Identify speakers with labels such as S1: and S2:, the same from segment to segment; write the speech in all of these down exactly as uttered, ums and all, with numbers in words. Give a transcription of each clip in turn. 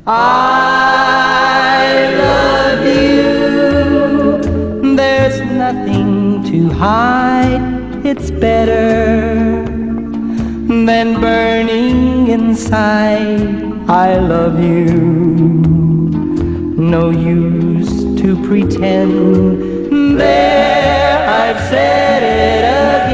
S1: I love you. There's nothing to hide. It's better than burning inside. I love you. No use to pretend. There, I've said it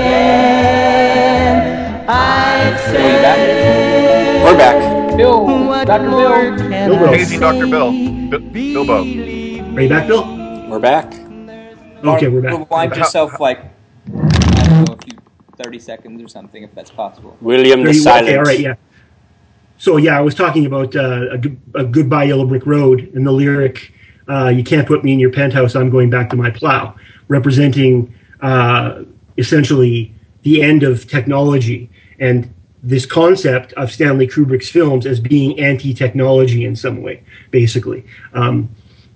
S1: again. I've said it.
S2: We're back.
S3: Bill,
S1: What
S3: Doctor
S1: more
S3: Bill.
S1: can
S4: Bill,
S1: I
S4: Paging Doctor Bill.
S1: say?
S4: Bi- Bilbo.
S1: Believe
S4: Are you back, Bill?
S2: We're back.
S4: Okay, we're back.
S3: Rewind yourself like, I don't know, a few, thirty seconds or something, if that's possible.
S2: William the
S4: thirty
S2: Silent.
S4: Okay, all right, yeah. So, yeah, I was talking about uh, a, G- a Goodbye Yellow Brick Road and the lyric, uh, you can't put me in your penthouse, I'm going back to my plow, representing uh, essentially the end of technology and this concept of Stanley Kubrick's films as being anti-technology in some way, basically. Um,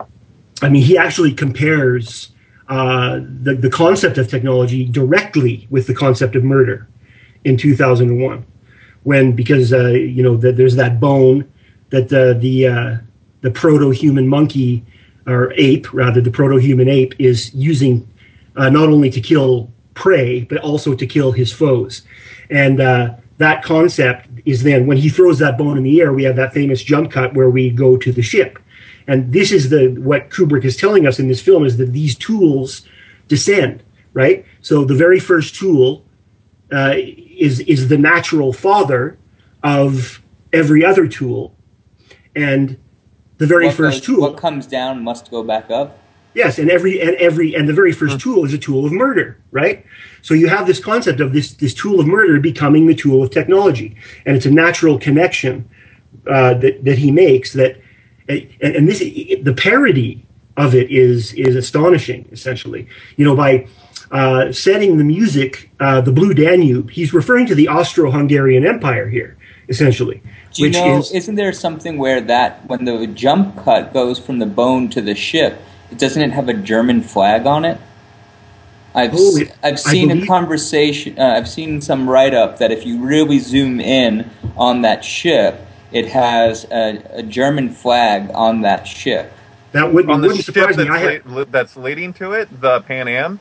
S4: I mean, he actually compares uh, the, the concept of technology directly with the concept of murder in two thousand one. When, because, uh, you know, the, there's that bone that uh, the uh, the proto-human monkey, or ape, rather, the proto-human ape is using uh, not only to kill prey, but also to kill his foes. And uh, that concept is then, when he throws that bone in the air, we have that famous jump cut where we go to the ship. And this is the what Kubrick is telling us in this film, is that these tools descend, right? So the very first tool uh, is is the natural father of every other tool, and the very
S3: What
S4: first
S3: goes,
S4: tool.
S3: what comes down must go back up.
S4: Yes, and every and every and the very first tool is a tool of murder, right? So you have this concept of this this tool of murder becoming the tool of technology, and it's a natural connection uh, that that he makes. That and, and this the parody of it is is astonishing. Essentially, you know, by uh, setting the music, uh, the Blue Danube, he's referring to the Austro-Hungarian Empire here, essentially.
S3: Do you
S4: which
S3: know,
S4: is,
S3: isn't there something where that, when the jump cut goes from the bone to the ship, doesn't it have a German flag on it? I've
S4: Oh, it,
S3: I've seen a conversation, uh, I've seen some write-up that if you really zoom in on that ship, it has a, a German flag on that ship.
S4: That would
S5: on the
S4: wouldn't
S5: ship
S4: surprise me.
S5: that's,
S4: I have,
S5: la- that's leading to it, the Pan Am.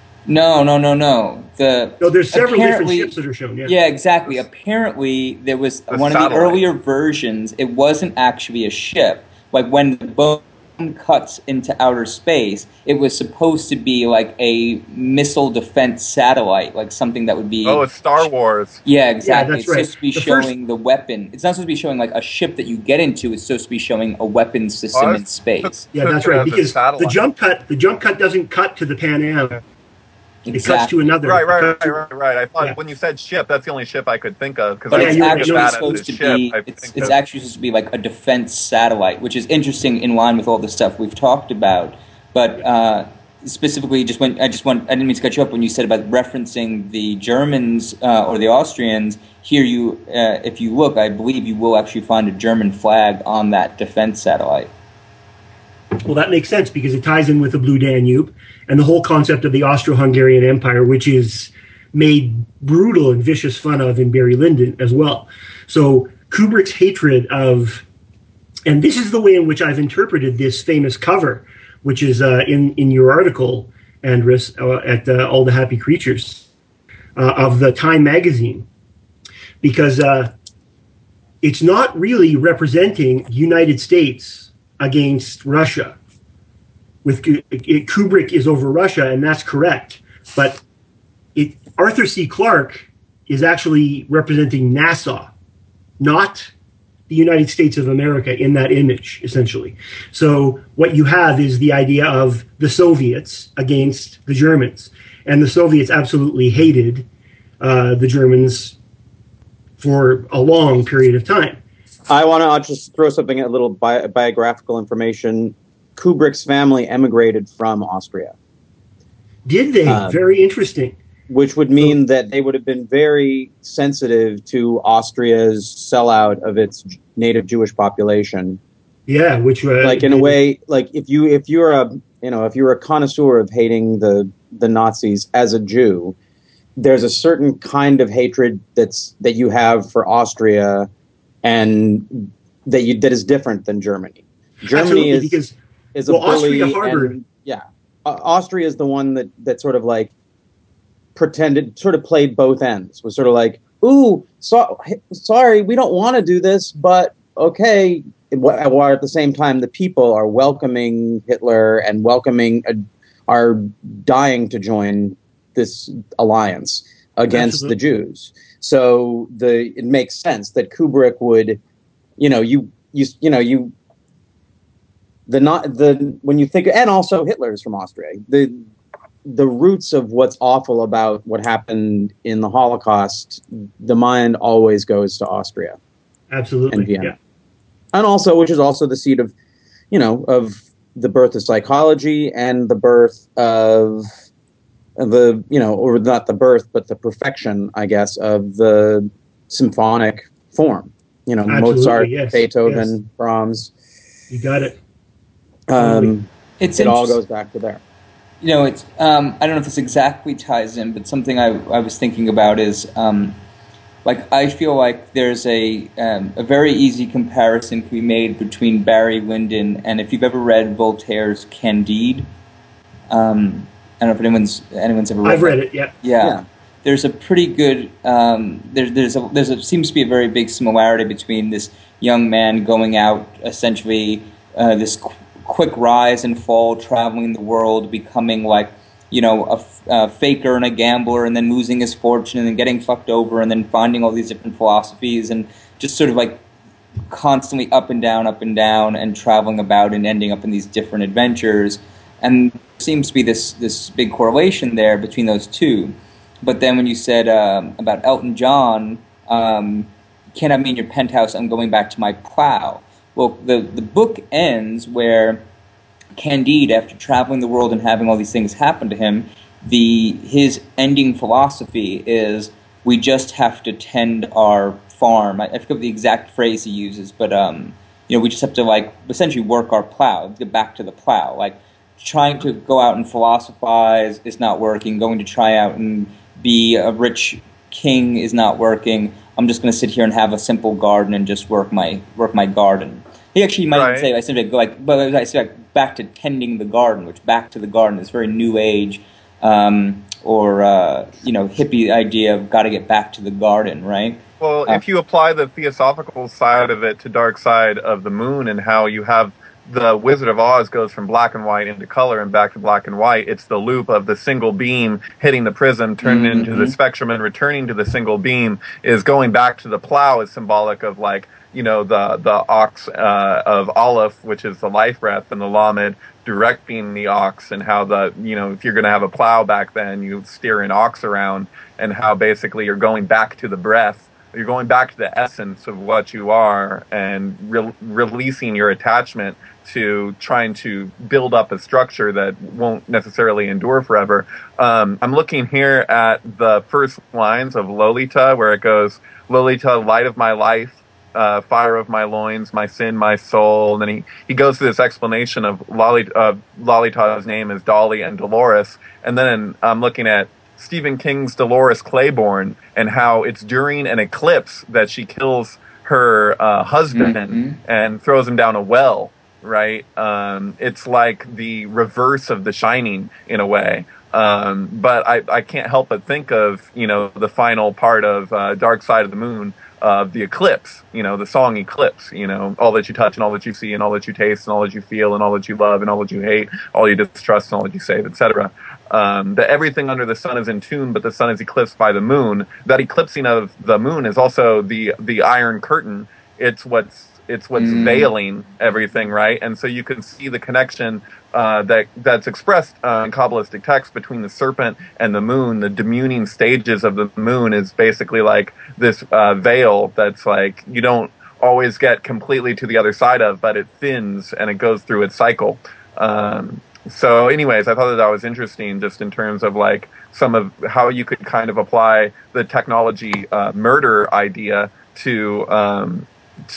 S3: No, no, no, no. The
S4: no, there's several different
S3: apparently-
S4: ships that are shown. Yeah,
S3: Yeah, exactly. Apparently, there was
S5: The
S3: one of
S5: satellite.
S3: the earlier versions. It wasn't actually a ship. Like when the bone cuts into outer space, it was supposed to be like a missile defense satellite, like something that would be.
S5: Oh, it's Star Wars.
S3: Yeah, exactly.
S4: that's
S3: it's
S4: right.
S3: supposed to be
S4: The
S3: showing
S4: first-
S3: the weapon. It's not supposed to be showing like a ship that you get into. It's supposed to be showing a weapons system
S5: Oh,
S3: in space.
S4: Yeah,
S5: took
S4: that's
S5: it
S4: right.
S5: as a
S4: Because the
S5: satellite.
S4: jump cut, the jump cut doesn't cut to the Pan Am. It cuts to
S3: Exactly.
S4: another.
S5: Right, right,
S4: It
S5: right,
S4: cuts to-
S5: right, right. I thought
S4: Yeah.
S5: when you said ship, that's the only ship I could think of because
S3: But
S5: I
S4: Yeah,
S3: it's
S4: you're right.
S5: think of
S3: actually
S4: No,
S5: that
S3: supposed
S5: as
S3: to
S5: a ship.
S3: be.
S5: I
S3: It's,
S5: think
S3: it's
S5: of-
S3: actually supposed to be like a defense satellite, which is interesting in line with all the stuff we've talked about. But uh, specifically, just when I just want, I didn't mean to cut you up when you said about referencing the Germans uh, or the Austrians. Here, you, uh, if you look, I believe you will actually find a German flag on that defense satellite.
S4: Well, that makes sense because it ties in with the Blue Danube and the whole concept of the Austro-Hungarian Empire, which is made brutal and vicious fun of in Barry Lyndon as well. So Kubrick's hatred of, and this is the way in which I've interpreted this famous cover, which is uh, in in your article, Andrus, uh, at uh, All the Happy Creatures uh, of the Time magazine, because uh, it's not really representing the United States against Russia. With it, Kubrick is over Russia, and that's correct. But it, Arthur C. Clarke is actually representing NASA, not the United States of America in that image, essentially. So what you have is the idea of the Soviets against the Germans. And the Soviets absolutely hated uh, the Germans for a long period of time.
S6: I want to just throw something, a little bi- biographical information. Kubrick's family emigrated from Austria.
S4: Did they?
S6: Um,
S4: Very interesting.
S6: Which would mean that they would have been very sensitive to Austria's sellout of its native Jewish population.
S4: Yeah, which uh,
S6: like in a way, like if you if you're a you know if you're a connoisseur of hating the the Nazis as a Jew, there's a certain kind of hatred that's that you have for Austria, and that you that is different than Germany. Germany
S4: Absolutely,
S6: is
S4: because
S6: is a
S4: well,
S6: bully,
S4: Austria harbored.
S6: and yeah, uh, Austria is the one that that sort of like pretended, sort of played both ends. Was sort of like, ooh, so, sorry, we don't want to do this, but okay. While at the same time, the people are welcoming Hitler and welcoming, uh, are dying to join this alliance against
S4: Absolutely.
S6: the Jews. So the it makes sense that Kubrick would, you know, you you you know you the not the when you think, and also Hitler is from Austria. The the roots of what's awful about what happened in the Holocaust, the mind always goes to Austria
S4: Absolutely.
S6: and Vienna.
S4: Yeah.
S6: And also, which is also the seat of, you know, of the birth of psychology and the birth of the, you know, or not the birth, but the perfection, I guess, of the symphonic form. You know,
S4: Absolutely,
S6: Mozart,
S4: yes,
S6: Beethoven,
S4: yes.
S6: Brahms.
S4: You got it.
S6: Um,
S4: Totally.
S3: It's
S6: it all
S3: interest-
S6: goes back to there.
S3: You know, it's um, I don't know if this exactly ties in, but something I, I was thinking about is um, like I feel like there's a um, a very easy comparison to be made between Barry Lyndon and if you've ever read Voltaire's Candide. Um, I don't know if anyone's anyone's ever read.
S4: I've read
S3: that.
S4: it. Yeah.
S3: Yeah.
S6: Yeah.
S3: There's a pretty good. Um, there's there's a there's a seems to be a very big similarity between this young man going out essentially uh, this qu- quick rise and fall, traveling the world, becoming like you know a, f- a faker and a gambler, and then losing his fortune, and then getting fucked over, and then finding all these different philosophies, and just sort of like constantly up and down, up and down, and traveling about and ending up in these different adventures. And there seems to be this this big correlation there between those two. But then when you said um, about Elton John, um, can't have me in your penthouse, I'm going back to my plow. Well, the, the book ends where Candide, after traveling the world and having all these things happen to him, the his ending philosophy is we just have to tend our farm. I, I forget the exact phrase he uses, but um, you know, we just have to like essentially work our plow, get back to the plow. Like trying to go out and philosophize is not working. Going to try out and be a rich king is not working. I'm just going to sit here and have a simple garden and just work my work my garden. He actually might
S5: Right.
S3: even say, I said like, like, but I said like, back to tending the garden, which back to the garden is very new age, um, or uh, you know, hippie idea of got to get back to the garden, right?
S5: Well,
S3: Uh,
S5: if you apply the theosophical side of it to Dark Side of the Moon and how you have the Wizard of Oz goes from black and white into color and back to black and white, it's the loop of the single beam hitting the prism, turning
S3: Mhm.
S5: into the spectrum and returning to the single beam is going back to the plow is symbolic of like, you know, the, the ox uh, of Aleph, which is the life breath, and the Lamed directing the ox, and how the, you know, if you're going to have a plow back then, you steer an ox around, and how basically you're going back to the breath. You're going back to the essence of what you are and re- releasing your attachment to trying to build up a structure that won't necessarily endure forever. Um, I'm looking here at the first lines of Lolita, where it goes, Lolita, light of my life, uh, fire of my loins, my sin, my soul. And then he, he goes through this explanation of Lolita, uh, Lolita's name is Dolly and Dolores. And then I'm looking at Stephen King's Dolores Claiborne and how it's during an eclipse that she kills her uh, husband
S3: Mhm.
S5: and throws him down a well, right? Um, it's like the reverse of The Shining in a way. Um, but I, I can't help but think of, you know, the final part of uh, Dark Side of the Moon, of the eclipse, you know, the song Eclipse, you know, all that you touch and all that you see and all that you taste and all that you feel and all that you love and all that you hate, all you distrust and all that you save, et cetera. Um, that everything under the sun is in tune, but the sun is eclipsed by the moon. That eclipsing of the moon is also the the Iron Curtain. It's what's it's what's
S3: Mm.
S5: veiling everything, right? And so you can see the connection uh, that that's expressed uh, in Kabbalistic text between the serpent and the moon. The demuning stages of the moon is basically like this uh, veil that's like you don't always get completely to the other side of, but it thins and it goes through its cycle. Um, so anyways, I thought that that was interesting just in terms of like some of how you could kind of apply the technology uh, murder idea to um,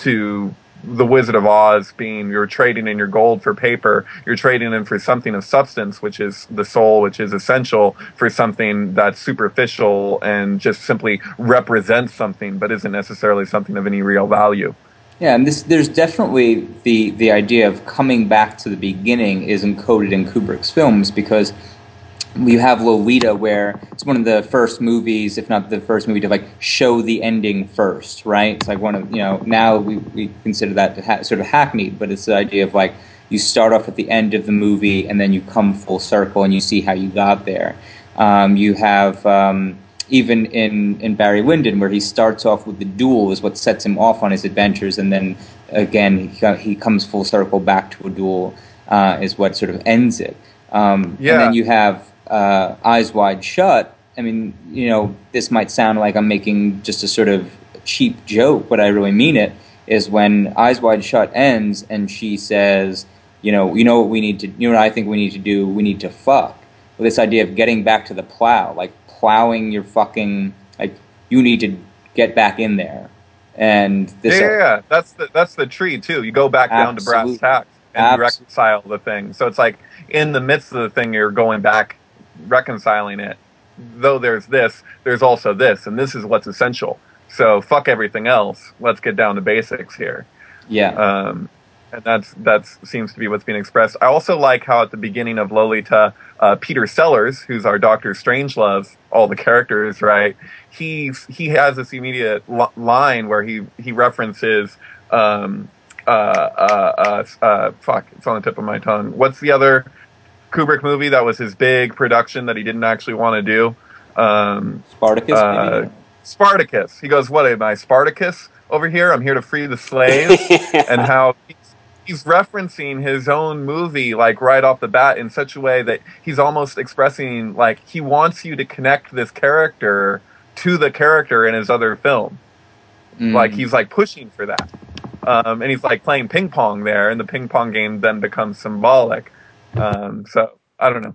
S5: to the Wizard of Oz being you're trading in your gold for paper, you're trading in for something of substance, which is the soul, which is essential, for something that's superficial and just simply represents something, but isn't necessarily something of any real value.
S3: Yeah, and this there's definitely the the idea of coming back to the beginning is encoded in Kubrick's films, because you have Lolita, where it's one of the first movies, if not the first movie, to like show the ending first, right? It's like one of, you know, now we, we consider that ha- sort of hackneyed, but it's the idea of like you start off at the end of the movie and then you come full circle and you see how you got there. Um, you have um, even in, in Barry Lyndon, where he starts off with the duel is what sets him off on his adventures, and then again he, he comes full circle back to a duel uh, is what sort of ends it. Um,
S5: Yeah.
S3: And then you have uh, Eyes Wide Shut. I mean, you know, this might sound like I'm making just a sort of cheap joke, but I really mean it, is when Eyes Wide Shut ends and she says, you know, you know what we need to, you know what I think we need to do? We need to fuck. Well, this idea of getting back to the plow, like plowing your fucking, like, you need to get back in there. And this,
S5: Yeah, yeah, yeah. That's the that's the tree too. You go back down to brass
S3: Absolutely.
S5: tacks and you
S3: Abs-
S5: reconcile the thing. So it's like in the midst of the thing, you're going back, reconciling it. Though there's this, there's also this, and this is what's essential. So fuck everything else. Let's get down to basics here.
S3: yeah.
S5: Um, and that's that's seems to be what's being expressed. I also like how at the beginning of Lolita, uh, Peter Sellers, who's our Doctor Strangelove, all the characters, right? He's he has this immediate l- line where he he references, um, uh, uh, uh, uh, fuck, it's on the tip of my tongue. What's the other Kubrick movie that was his big production that he didn't actually want to do? Um,
S3: Spartacus,
S5: uh,
S3: maybe?
S5: Spartacus. He goes, "What am I, Spartacus over here? I'm here to free the slaves," and how he's, he's referencing his own movie like right off the bat in such a way that he's almost expressing like he wants you to connect this character to the character in his other film.
S3: Mm.
S5: Like he's like pushing for that, um, and he's like playing ping pong there, and the ping pong game then becomes symbolic. Um, so I don't know.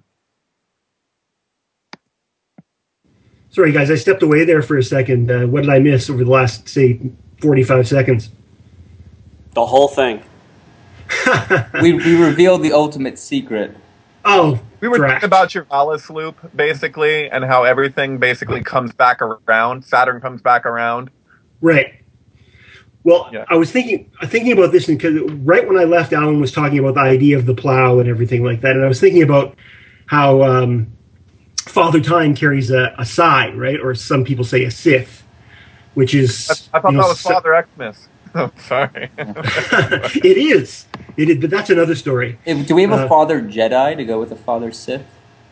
S4: Sorry, guys, I stepped away there for a second. Uh, what did I miss over the last, say, forty-five seconds?
S2: The whole thing.
S3: we we revealed the ultimate secret.
S4: Oh,
S5: We were
S4: Drax.
S5: talking about your Alice loop, basically, and how everything basically comes back around. Saturn comes back around.
S4: Right. Well,
S5: Yeah.
S4: I was thinking thinking about this because right when I left, Alan was talking about the idea of the plow and everything like that, and I was thinking about how um, Father Time carries a, a side, right, or some people say a Sith, which is
S5: I thought
S4: you know,
S5: that was
S4: so-
S5: Father Xmas. Oh, sorry.
S4: it is, it is, but that's another story.
S3: If- Do we have a
S4: Uh,
S3: Father Jedi to go with a Father Sith?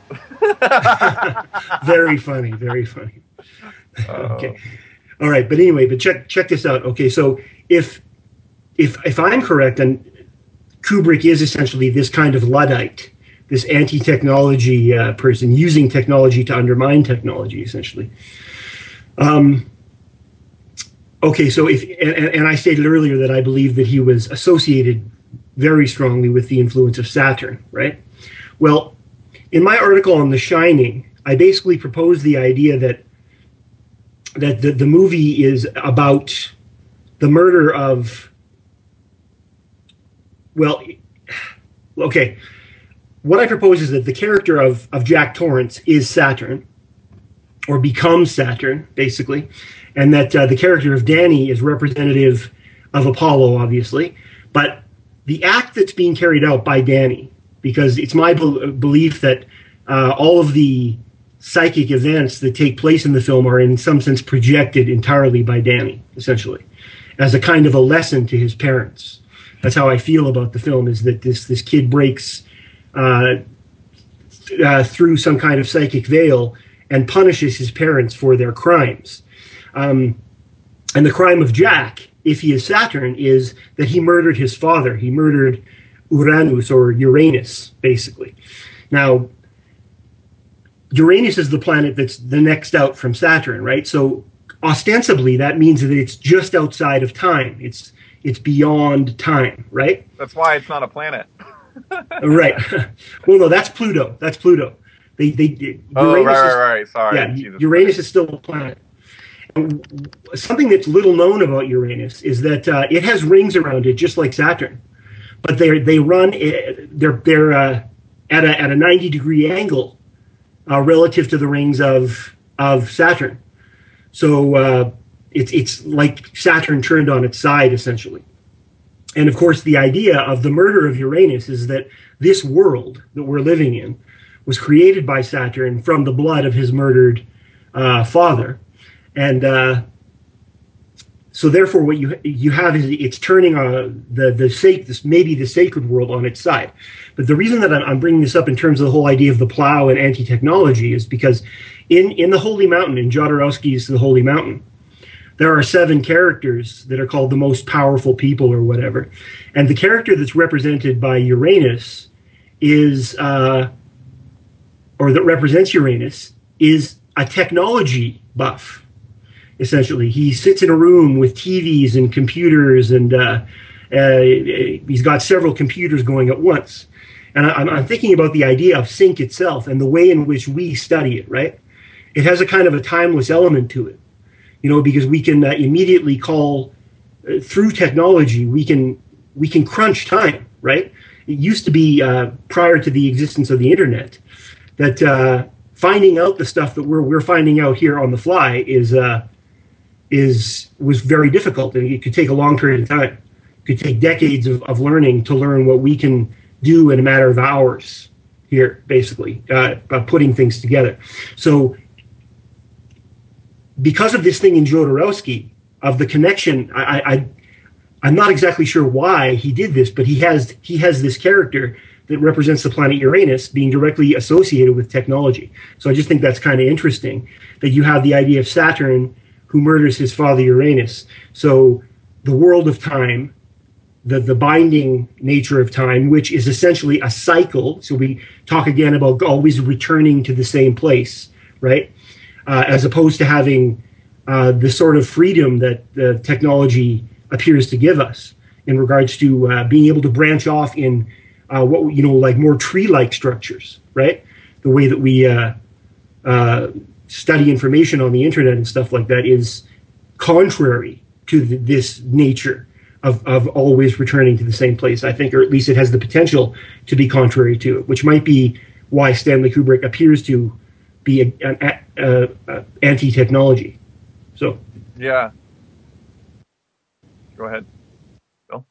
S4: Very funny, very funny.
S5: Oh.
S4: Okay. All right, but anyway, but check check this out. Okay, so if if if I'm correct, then Kubrick is essentially this kind of Luddite, this anti-technology uh, person using technology to undermine technology, essentially. Um, okay, so if and, and I stated earlier that I believe that he was associated very strongly with the influence of Saturn, right? Well, in my article on The Shining, I basically proposed the idea that that the, the movie is about the murder of, well, okay. What I propose is that the character of, of Jack Torrance is Saturn, or becomes Saturn, basically, and that uh, the character of Danny is representative of Apollo, obviously, but the act that's being carried out by Danny, because it's my be- belief that uh, all of the psychic events that take place in the film are in some sense projected entirely by Danny, essentially, as a kind of a lesson to his parents. That's how I feel about the film, is that this this kid breaks uh, uh, through some kind of psychic veil and punishes his parents for their crimes. Um, and the crime of Jack, if he is Saturn, is that he murdered his father. He murdered Uranus, or Uranus, basically. Now, Uranus is the planet that's the next out from Saturn, right? So ostensibly, that means that it's just outside of time. It's it's beyond time, right?
S5: That's why it's not a planet.
S4: Right. Well, no, that's Pluto. That's Pluto. They they Uranus
S5: Oh, right,
S4: is,
S5: right, right. Sorry.
S4: yeah,
S5: Jesus
S4: Uranus
S5: Christ.
S4: is still a planet. And something that's little known about Uranus is that uh, it has rings around it, just like Saturn, but they they run they're they're uh, at a at a ninety degree angle uh, relative to the rings of of Saturn. So uh, it's it's like Saturn turned on its side, essentially. And of course, the idea of the murder of Uranus is that this world that we're living in was created by Saturn from the blood of his murdered uh, father. And uh, so therefore what you you have is it's turning uh, the, the sac- this, maybe the sacred world on its side. But the reason that I'm, I'm bringing this up in terms of the whole idea of the plow and anti-technology is because in, in the Holy Mountain, in Jodorowsky's The Holy Mountain, there are seven characters that are called the most powerful people or whatever. And the character that's represented by Uranus is, uh, or that represents Uranus, is a technology buff, essentially. He sits in a room with T Vs and computers, and uh, uh, he's got several computers going at once. And I, I'm thinking about the idea of sync itself and the way in which we study it, right? It has a kind of a timeless element to it. You know, because we can uh, immediately call uh, through technology, we can we can crunch time, right? It used to be uh, prior to the existence of the internet that uh, finding out the stuff that we're we're finding out here on the fly is uh, is was very difficult, and it could take a long period of time. It could take decades of, of learning to learn what we can do in a matter of hours here, basically, uh, by putting things together. So because of this thing in Jodorowsky, of the connection, I, I, I'm not exactly sure why he did this, but he has he has this character that represents the planet Uranus being directly associated with technology. So I just think that's kind of interesting that you have the idea of Saturn who murders his father Uranus. So the world of time, the, the binding nature of time, which is essentially a cycle. So we talk again about always returning to the same place, right? Uh, as opposed to having uh, the sort of freedom that the technology appears to give us in regards to uh, being able to branch off in uh, what, you know, like more tree-like structures, right? The way that we uh, uh, study information on the internet and stuff like that is contrary to the, this nature of, of always returning to the same place, I think, or at least it has the potential to be contrary to it, which might be why Stanley Kubrick appears to be an uh, uh, anti-technology. So
S5: Yeah. Go ahead, Bill.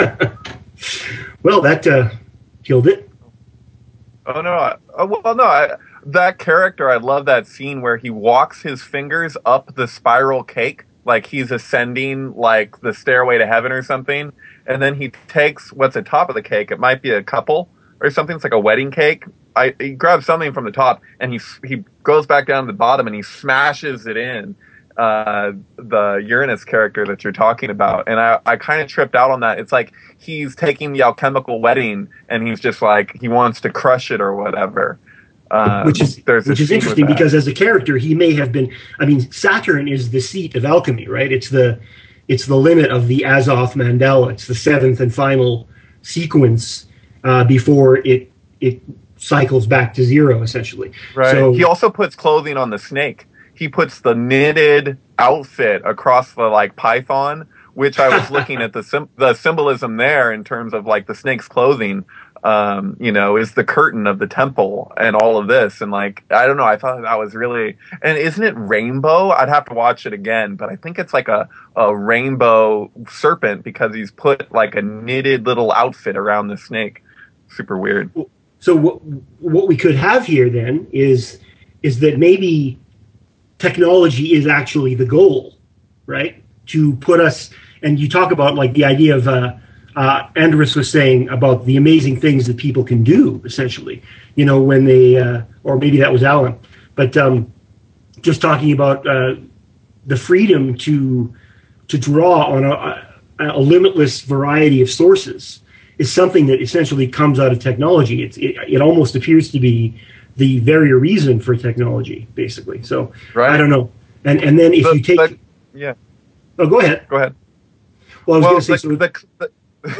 S4: well, that uh, killed it.
S5: Oh no! I, oh, well, no. I, that character, I love that scene where he walks his fingers up the spiral cake, like he's ascending, like the stairway to heaven or something, and then he takes what's at top of the cake. It might be a couple or something. It's like a wedding cake. I, he grabs something from the top and he he goes back down to the bottom and he smashes it in. Uh, the Uranus character that you're talking about, and I, I kind of tripped out on that. It's like he's taking the alchemical wedding and he's just like he wants to crush it or whatever. Uh,
S4: which is which is interesting because as a character he may have been. I mean, Saturn is the seat of alchemy, right? It's the it's the limit of the Azoth Mandala. It's the seventh and final sequence uh, before it it cycles back to zero, essentially.
S5: Right.
S4: So
S5: he also puts clothing on the snake. He puts the knitted outfit across the like python, which I was looking at the sim- the symbolism there in terms of like the snake's clothing. Um, you know, is the curtain of the temple and all of this, and like I don't know, I thought that was really. And isn't it rainbow? I'd have to watch it again, but I think it's like a a rainbow serpent because he's put like a knitted little outfit around the snake. Super weird.
S4: So what what we could have here then is is that maybe technology is actually the goal, right? To put us, and you talk about like the idea of uh, uh, Andrus was saying about the amazing things that people can do, essentially, you know, when they, uh, or maybe that was Alan, but um, just talking about uh, the freedom to to draw on a, a limitless variety of sources is something that essentially comes out of technology. It's, it, it almost appears to be the very reason for technology, basically. So
S5: right.
S4: I don't know. And and then if
S5: the,
S4: you take,
S5: the, yeah.
S4: Oh, go ahead.
S5: Go ahead.
S4: Well, I was
S5: well,
S4: going to say.
S5: the,
S4: So,
S5: the,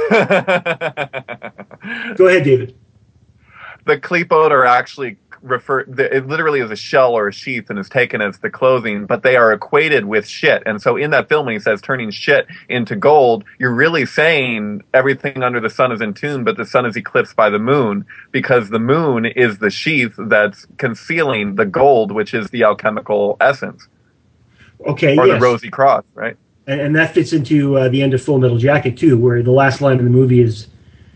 S5: the
S4: go ahead, David.
S5: The Klipot are actually refer. It literally is a shell or a sheath and is taken as the clothing, but they are equated with shit. And so in that film, when he says turning shit into gold, you're really saying everything under the sun is in tune, but the sun is eclipsed by the moon because the moon is the sheath that's concealing the gold, which is the alchemical essence.
S4: Okay.
S5: Or
S4: yes.
S5: the rosy cross, right?
S4: and, and that fits into uh, the end of Full Metal Jacket too, where the last line in the movie is,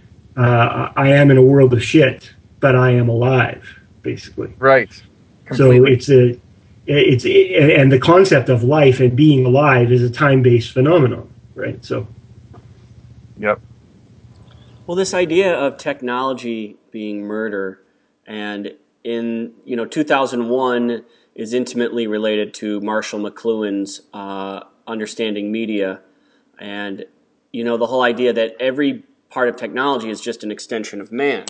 S4: uh, "I am in a world of shit, but I am alive," basically.
S5: Right.
S4: So
S5: Completely.
S4: it's a, it's and the concept of life and being alive is a time-based phenomenon, right? So.
S5: Yep.
S2: Well, this idea of technology being murder, and in you know two thousand one is intimately related to Marshall McLuhan's uh, Understanding Media, and you know the whole idea that every part of technology is just an extension of man.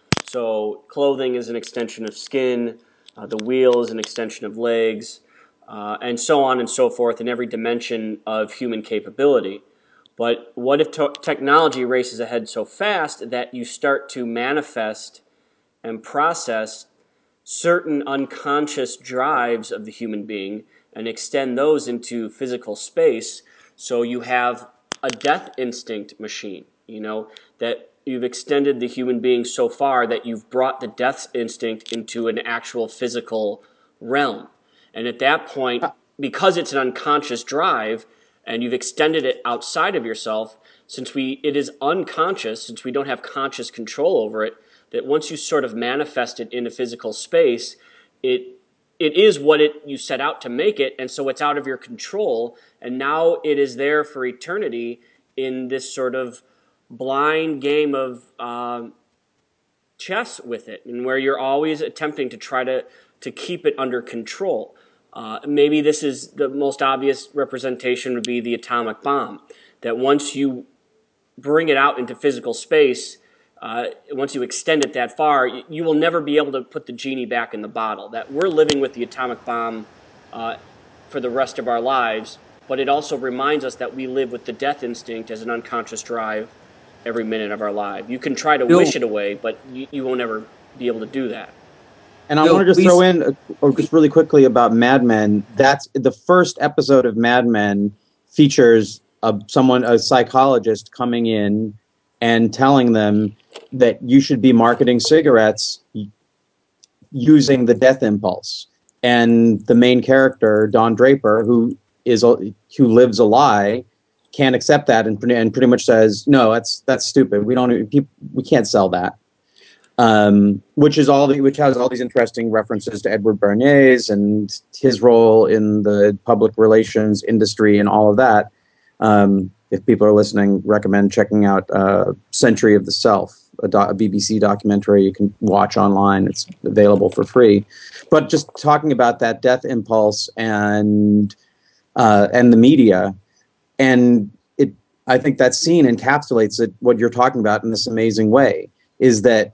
S2: So clothing is an extension of skin, uh, the wheel is an extension of legs, uh, and so on and so forth in every dimension of human capability. But what if to- technology races ahead so fast that you start to manifest and process certain unconscious drives of the human being and extend those into physical space, so you have a death instinct machine, you know, that you've extended the human being so far that you've brought the death instinct into an actual physical realm. And at that point, because it's an unconscious drive and you've extended it outside of yourself, since we it is unconscious, since we don't have conscious control over it, that once you sort of manifest it in a physical space, it it is what it you set out to make it, and so it's out of your control, and now it is there for eternity in this sort of blind game of um, chess with it, and where you're always attempting to try to to keep it under control. Uh, maybe this is the most obvious representation would be the atomic bomb, that once you bring it out into physical space, uh, once you extend it that far, you, you will never be able to put the genie back in the bottle. That we're living with the atomic bomb uh, for the rest of our lives, but it also reminds us that we live with the death instinct as an unconscious drive every minute of our life. You can try to
S3: Bill,
S2: wish it away, but you, you won't ever be able to do that.
S6: And I
S3: Bill,
S6: want to just
S3: please.
S6: throw in, uh, or just really quickly about Mad Men. That's the first episode of Mad Men features a, someone, a psychologist, coming in and telling them that you should be marketing cigarettes using the death impulse. And the main character, Don Draper, who is who lives a lie, can't accept that and, and pretty much says, "No, that's that's stupid. We don't. We can't sell that." Um, which is all the, which has all these interesting references to Edward Bernays and his role in the public relations industry and all of that. Um, if people are listening, recommend checking out uh, Century of the Self, a, do- a B B C documentary you can watch online. It's available for free. But just talking about that death impulse and uh, and the media, and it, I think that scene encapsulates it, what you're talking about in this amazing way, is that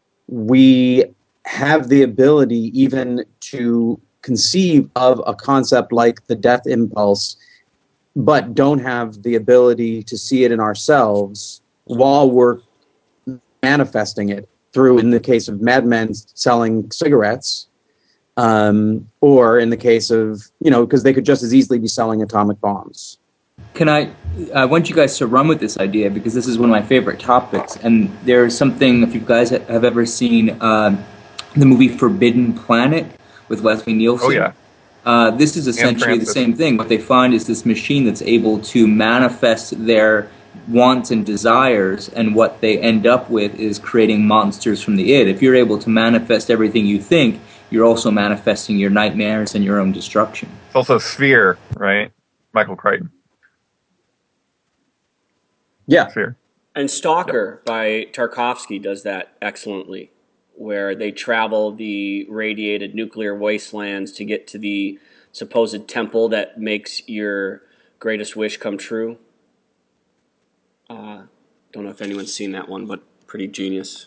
S6: we have the ability even to conceive of a concept like the death impulse, but don't have the ability to see it in ourselves while we're manifesting it through, in the case of Mad Men, selling cigarettes, um, or in the case of, you know, because they could just as easily be selling atomic bombs.
S3: Can I? I want you guys to run with this idea because this is one of my favorite topics. And there's something, if you guys have ever seen uh, the movie Forbidden Planet with Leslie Nielsen.
S5: Oh yeah.
S3: Uh, this is essentially the same thing. What they find is this machine that's able to manifest their wants and desires, and what they end up with is creating monsters from the id. If you're able to manifest everything you think, you're also manifesting your nightmares and your own destruction.
S5: It's also Sphere, right? Michael Crichton.
S6: Yeah.
S5: Sphere.
S2: And Stalker by Tarkovsky does that excellently, where they travel the radiated nuclear wastelands to get to the supposed temple that makes your greatest wish come true. Uh, don't know if anyone's seen that one, but pretty genius.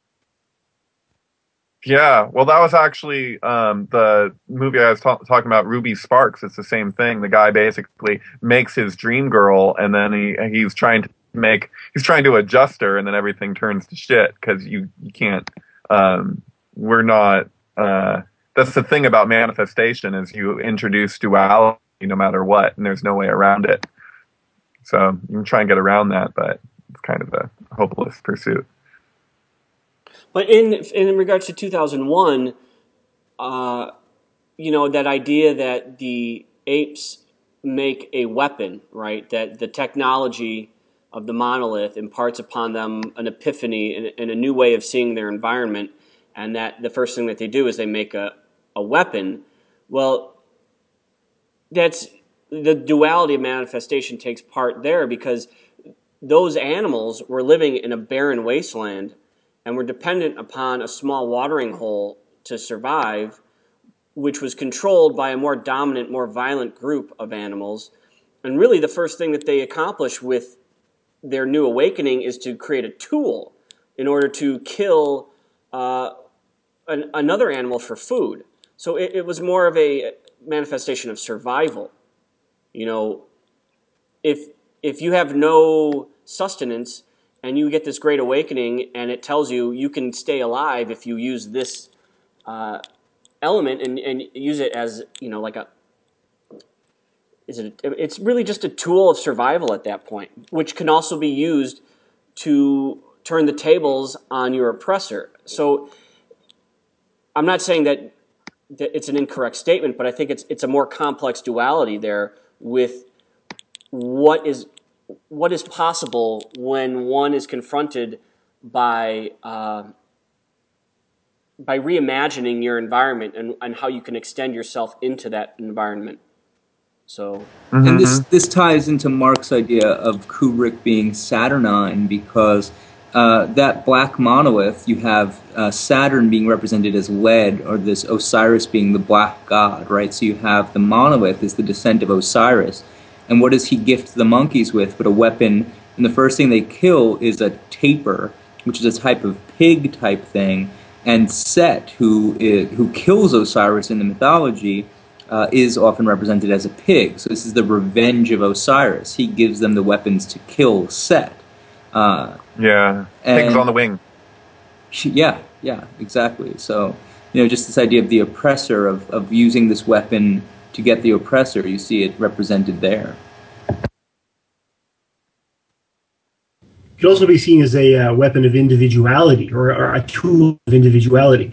S5: Yeah, well, that was actually um, the movie I was ta- talking about, Ruby Sparks. It's the same thing. The guy basically makes his dream girl, and then he he's trying to make he's trying to adjust her, and then everything turns to shit because you you can't. Um, we're not. Uh, that's the thing about manifestation, is you introduce duality no matter what, and there's no way around it. So you can try and get around that, but it's kind of a hopeless pursuit.
S2: But in in regards to two thousand one, uh, you know, that idea that the apes make a weapon, right? That the technology of the monolith imparts upon them an epiphany and, and a new way of seeing their environment, and that the first thing that they do is they make a, a weapon. Well, that's the duality of manifestation takes part there, because those animals were living in a barren wasteland and were dependent upon a small watering hole to survive, which was controlled by a more dominant, more violent group of animals. And really the first thing that they accomplish with their new awakening is to create a tool in order to kill uh, an, another animal for food. So it, it was more of a manifestation of survival. You know, if if you have no sustenance and you get this great awakening and it tells you you can stay alive if you use this uh, element and, and use it as, you know, like a, is it? A, it's really just a tool of survival at that point, which can also be used to turn the tables on your oppressor. So I'm not saying that, that it's an incorrect statement, but I think it's it's a more complex duality there with what is what is possible when one is confronted by uh, by reimagining your environment and, and how you can extend yourself into that environment. So,
S5: Mm-hmm.
S3: And this this ties into Mark's idea of Kubrick being Saturnine, because uh, that black monolith, you have uh, Saturn being represented as lead, or this Osiris being the black god, right? So you have the monolith is the descent of Osiris. And what does he gift the monkeys with but a weapon? And the first thing they kill is a tapir, which is a type of pig type thing. And Set, who is, who kills Osiris in the mythology, uh, is often represented as a pig. So this is the revenge of Osiris. He gives them the weapons to kill Set. Uh,
S5: yeah, pigs on the wing.
S3: Yeah, yeah, exactly. So, you know, just this idea of the oppressor, of, of using this weapon to get the oppressor, you see it represented there.
S4: It could also be seen as a uh, weapon of individuality, or, or a tool of individuality.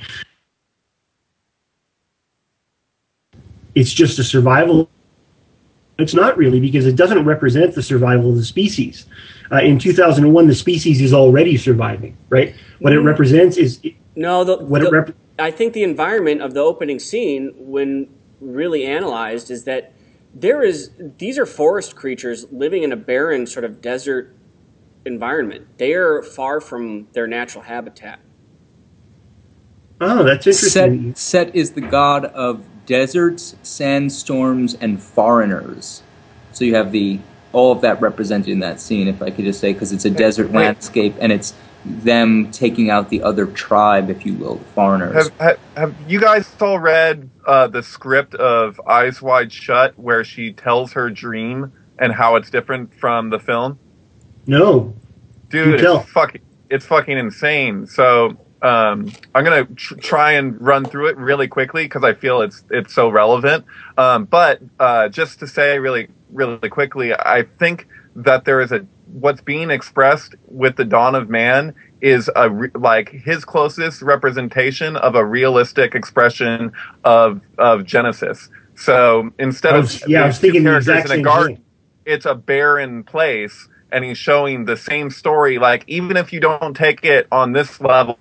S4: It's just a survival. It's not really, because it doesn't represent the survival of the species. Uh, in two thousand one, the species is already surviving, right? What it represents is
S2: no, the,
S4: what
S2: the,
S4: it rep-
S2: I think the environment of the opening scene, when really analyzed, is that there is these are forest creatures living in a barren sort of desert environment. They are far from their natural habitat.
S4: Oh, that's interesting.
S3: Set, Set is the god of deserts, sandstorms, and foreigners. So you have the all of that represented in that scene, if I could just say, because it's a desert landscape, and it's them taking out the other tribe, if you will, the foreigners.
S5: Have, have, have you guys all read uh, the script of Eyes Wide Shut, where she tells her dream and how it's different from the film?
S4: No.
S5: Dude, it's fucking, it's fucking insane. So um, I'm gonna tr- try and run through it really quickly because I feel it's it's so relevant. Um, but uh, just to say really really quickly, I think that there is a what's being expressed with the dawn of man is a re- like his closest representation of a realistic expression of of Genesis. So instead
S4: was,
S5: of
S4: yeah, I was thinking
S5: two
S4: the
S5: characters
S4: exact
S5: in a
S4: same
S5: garden,
S4: thing.
S5: it's a barren place, and he's showing the same story. Like, even if you don't take it on this level,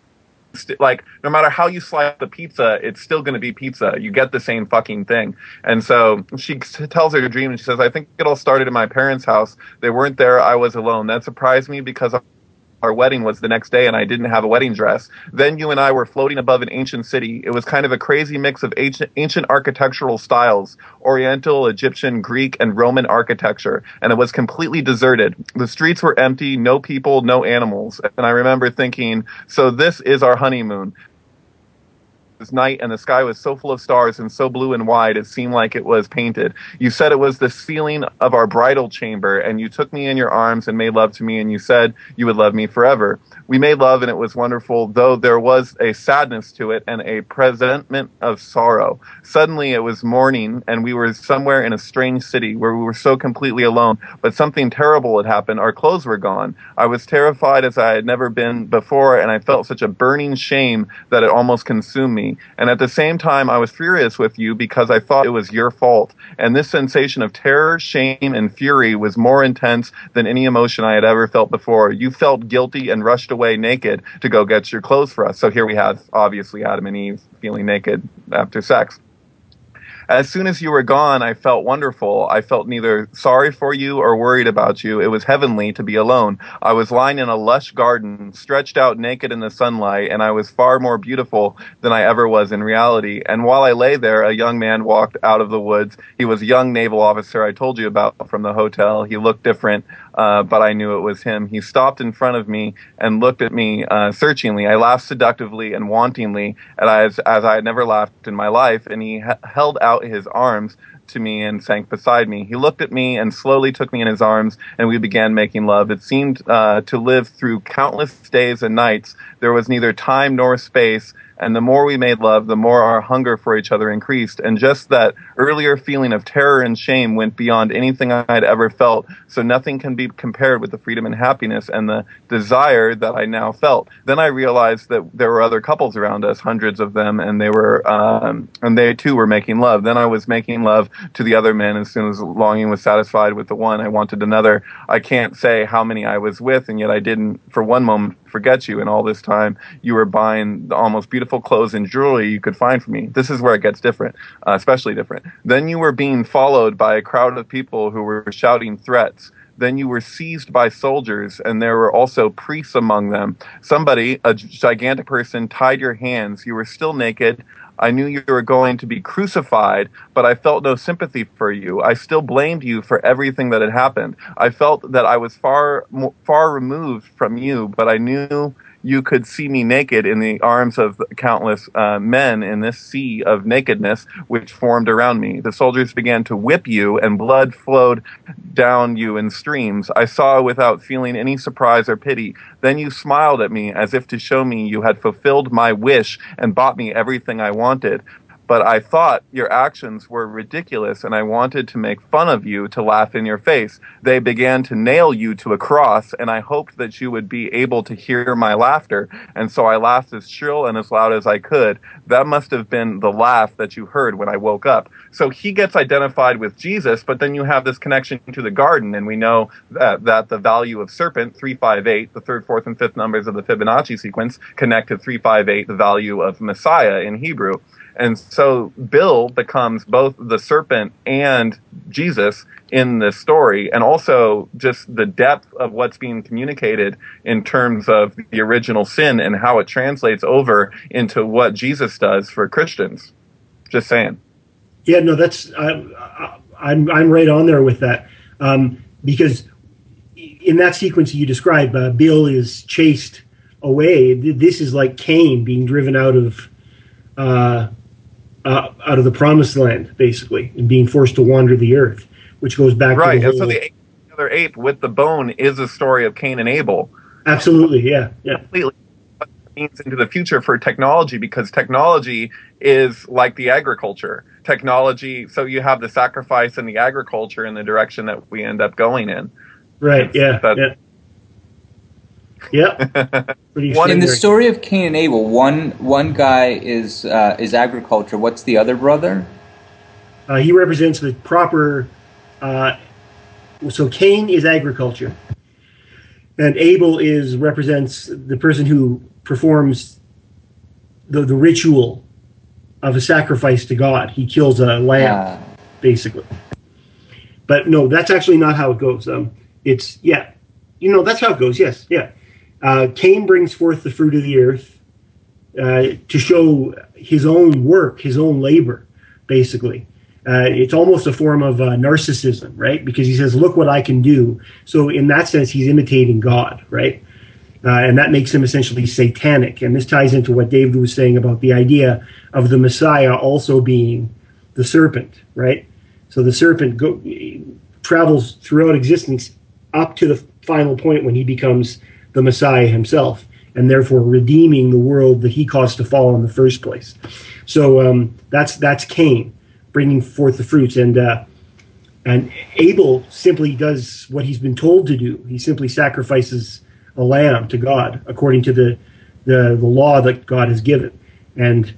S5: like, no matter how you slice the pizza, it's still going to be pizza. You get the same fucking thing. And so she tells her dream, and she says, I think it all started in my parents' house. They weren't there. I was alone. That surprised me because our wedding was the next day and I didn't have a wedding dress. Then you and I were floating above an ancient city. It was kind of a crazy mix of ancient, ancient architectural styles, Oriental, Egyptian, Greek, and Roman architecture. And it was completely deserted. The streets were empty, no people, no animals. And I remember thinking, so this is our honeymoon. This night, and the sky was so full of stars and so blue and wide it seemed like it was painted. You said it was the ceiling of our bridal chamber, and you took me in your arms and made love to me, and you said you would love me forever. We made love, and it was wonderful, though there was a sadness to it and a presentiment of sorrow. Suddenly it was morning, and we were somewhere in a strange city where we were so completely alone, but something terrible had happened. Our clothes were gone. I was terrified as I had never been before, and I felt such a burning shame that it almost consumed me. me. And at the same time, I was furious with you because I thought it was your fault. And this sensation of terror, shame, and fury was more intense than any emotion I had ever felt before. You felt guilty and rushed away naked to go get your clothes for us. So here we have, obviously, Adam and Eve feeling naked after sex. As soon as you were gone, I felt wonderful. I felt neither sorry for you or worried about you. It was heavenly to be alone. I was lying in a lush garden, stretched out naked in the sunlight, and I was far more beautiful than I ever was in reality. And while I lay there, a young man walked out of the woods. He was a young naval officer I told you about from the hotel. He looked different, uh, but I knew it was him. He stopped in front of me and looked at me uh, searchingly. I laughed seductively and wantingly, as, as I had never laughed in my life, and he h- held out his arms to me and sank beside me. He looked at me and slowly took me in his arms, and we began making love. It seemed uh, to live through countless days and nights. There was neither time nor space, and the more we made love, the more our hunger for each other increased. And just that earlier feeling of terror and shame went beyond anything I'd ever felt, so nothing can be compared with the freedom and happiness and the desire that I now felt. Then I realized that there were other couples around us, hundreds of them, and they were, um, and they too were making love. Then I was making love to the other men. As soon as longing was satisfied with the one, I wanted another. I can't say how many I was with, and yet I didn't for one moment forget you. And all this time, you were buying the almost beautiful clothes and jewelry you could find for me. This is where it gets different, uh, especially different. Then you were being followed by a crowd of people who were shouting threats. Then you were seized by soldiers, and there were also priests among them. Somebody, a gigantic person, tied your hands. You were still naked. I knew you were going to be crucified, but I felt no sympathy for you. I still blamed you for everything that had happened. I felt that I was far, far removed from you, but I knew you could see me naked in the arms of countless uh, men in this sea of nakedness which formed around me. The soldiers began to whip you, and blood flowed down you in streams. I saw without feeling any surprise or pity. Then you smiled at me as if to show me you had fulfilled my wish and bought me everything I wanted. But I thought your actions were ridiculous, and I wanted to make fun of you, to laugh in your face. They began to nail you to a cross, and I hoped that you would be able to hear my laughter, and so I laughed as shrill and as loud as I could. That must have been the laugh that you heard when I woke up. So he gets identified with Jesus, but then you have this connection to the garden, and we know that, that the value of serpent, three five eight, the third, fourth, and fifth numbers of the Fibonacci sequence, connect to three five eight, the value of Messiah in Hebrew. And so Bill becomes both the serpent and Jesus in this story, and also just the depth of what's being communicated in terms of the original sin and how it translates over into what Jesus does for Christians. Just saying.
S4: Yeah, no, that's I, I'm I'm right on there with that, um, because in that sequence you describe, uh, Bill is chased away. This is like Cain being driven out of. Uh, Uh, out of the promised land, basically, and being forced to wander the earth, which goes back
S5: right.
S4: to the
S5: and
S4: whole...
S5: so the other ape with the bone is a story of Cain and Abel.
S4: Absolutely, yeah, yeah.
S5: Completely means into the future for technology, because technology is like the agriculture. Technology, so you have the sacrifice and the agriculture in the direction that we end up going in.
S4: Right,
S5: It's,
S4: yeah,
S5: that,
S4: yeah. Yeah.
S3: In the story of Cain and Abel, one one guy is uh, is agriculture. What's the other brother?
S4: Uh, he represents the proper. Uh, so Cain is agriculture, and Abel is represents the person who performs the the ritual of a sacrifice to God. He kills a lamb, uh. basically. But no, that's actually not how it goes. Um, it's yeah, you know that's how it goes. Yes, yeah. Uh, Cain brings forth the fruit of the earth uh, to show his own work, his own labor, basically. Uh, it's almost a form of uh, narcissism, right? Because he says, look what I can do. So in that sense, he's imitating God, right? Uh, and that makes him essentially satanic. And this ties into what David was saying about the idea of the Messiah also being the serpent, right? So the serpent go, travels throughout existence up to the final point when he becomes the Messiah himself, and therefore redeeming the world that he caused to fall in the first place. So um, that's that's Cain bringing forth the fruits, and uh, and Abel simply does what he's been told to do. He simply sacrifices a lamb to God according to the the, the law that God has given, and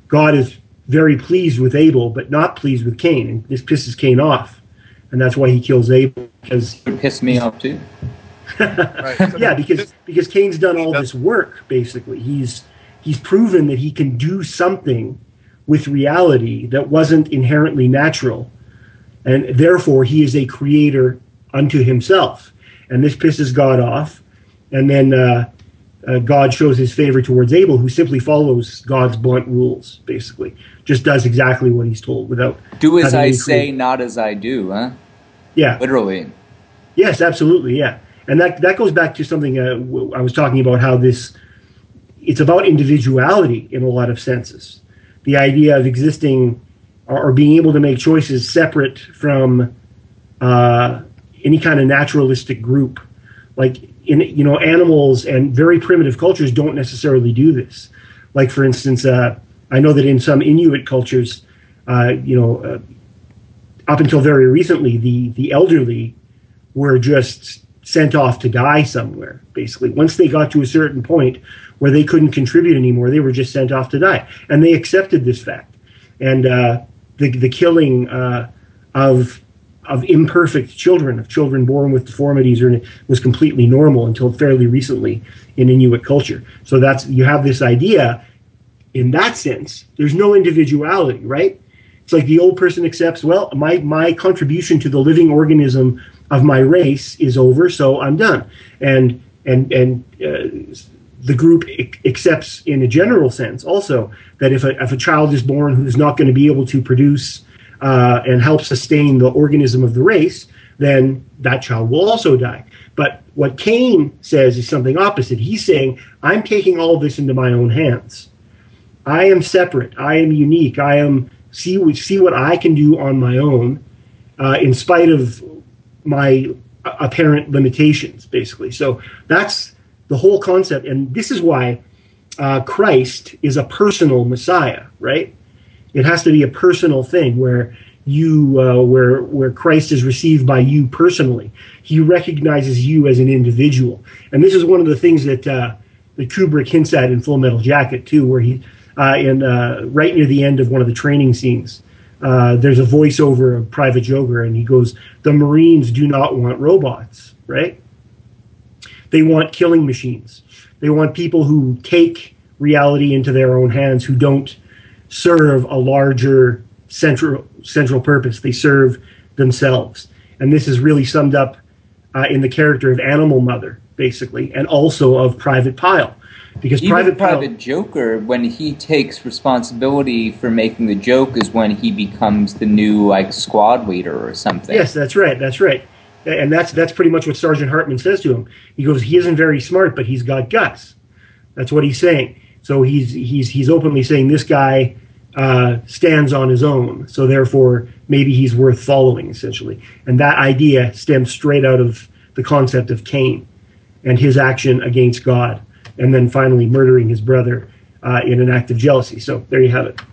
S4: God is very pleased with Abel, but not pleased with Cain, and this pisses Cain off, and that's why he kills Abel. Because
S3: it would piss me off too.
S5: Right. So
S4: yeah, because
S5: this-
S4: because Cain's done all
S5: does-
S4: this work. Basically, he's he's proven that he can do something with reality that wasn't inherently natural, and therefore he is a creator unto himself. And this pisses God off, and then uh, uh, God shows his favor towards Abel, who simply follows God's blunt rules. Basically, just does exactly what he's told without
S3: Do as
S4: having
S3: I
S4: any
S3: say,
S4: creative-
S3: not as I do, huh?
S4: Yeah.
S3: Literally.
S4: Yes, absolutely, yeah. And that that goes back to something uh, w- I was talking about, how this, it's about individuality in a lot of senses. The idea of existing or, or being able to make choices separate from uh, any kind of naturalistic group. Like, in you know, animals and very primitive cultures don't necessarily do this. Like, for instance, uh, I know that in some Inuit cultures, uh, you know, uh, up until very recently, the the elderly were just sent off to die somewhere, basically. Once they got to a certain point where they couldn't contribute anymore, they were just sent off to die. And they accepted this fact. And uh, the, the killing uh, of of imperfect children, of children born with deformities, or, was completely normal until fairly recently in Inuit culture. So that's, you have this idea, in that sense, there's no individuality, right? It's like the old person accepts, well, my, my contribution to the living organism of my race is over, so I'm done. And and and uh, the group I- accepts, in a general sense, also that if a if a child is born who's not going to be able to produce uh, and help sustain the organism of the race, then that child will also die. But what Cain says is something opposite. He's saying, I'm taking all of this into my own hands. I am separate. I am unique. I am see see what I can do on my own, uh, in spite of my apparent limitations, basically. So that's the whole concept, and this is why uh, Christ is a personal Messiah, right? It has to be a personal thing where you, uh, where where Christ is received by you personally. He recognizes you as an individual, and this is one of the things that uh, that Kubrick hints at in Full Metal Jacket too, where he, uh, in uh, right near the end of one of the training scenes. Uh, there's a voiceover of Private Joker, and he goes, the Marines do not want robots, right? They want killing machines. They want people who take reality into their own hands, who don't serve a larger central central purpose. They serve themselves. And this is really summed up uh, in the character of Animal Mother, basically, and also of Private Pile. Because
S3: Even
S4: Private
S3: Private
S4: Pile,
S3: Joker, when he takes responsibility for making the joke, is when he becomes the new like squad leader or something.
S4: yes, that's right, that's right. And that's that's pretty much what Sergeant Hartman says to him. He goes, he isn't very smart, but he's got guts. That's what he's saying. So he's he's he's openly saying this guy uh, stands on his own. So therefore, maybe he's worth following, essentially. And that idea stems straight out of the concept of Cain and his action against God, and then finally murdering his brother uh, in an act of jealousy. So there you have it.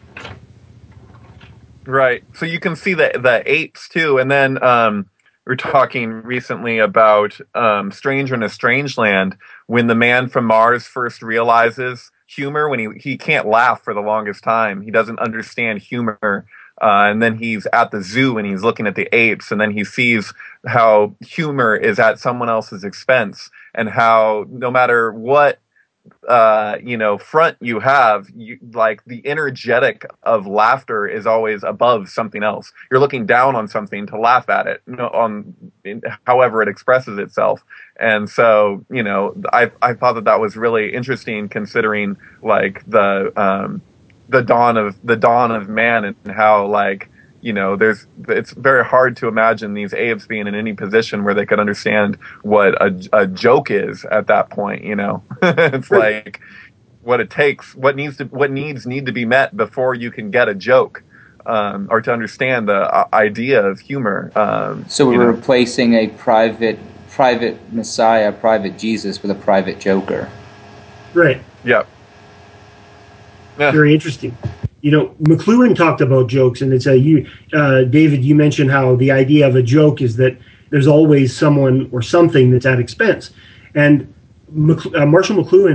S5: Right. So you can see the the apes too, and then um, we we're talking recently about um, Stranger in a Strange Land, when the man from Mars first realizes humor, when he he can't laugh for the longest time. He doesn't understand humor. Uh, and then he's at the zoo and he's looking at the apes, and then he sees how humor is at someone else's expense, and how no matter what uh you know front you have, you like the energetic of laughter is always above something else. You're looking down on something to laugh at it, you know, on in, however it expresses itself. And so, you know, i i thought that that was really interesting, considering like the um the dawn of the dawn of man, and how, like, you know, there's it's very hard to imagine these apes being in any position where they could understand what a, a joke is at that point. You know, it's like what it takes, what needs to, what needs need to be met before you can get a joke, um, or to understand the uh, idea of humor. Um,
S3: So we're
S5: you know.
S3: replacing a private private Messiah, private Jesus, with a private Joker.
S4: Right.
S5: Yeah. Yeah.
S4: Very interesting. You know, McLuhan talked about jokes, and it's a you, uh, David. You mentioned how the idea of a joke is that there's always someone or something that's at expense, and Mc, uh, Marshall McLuhan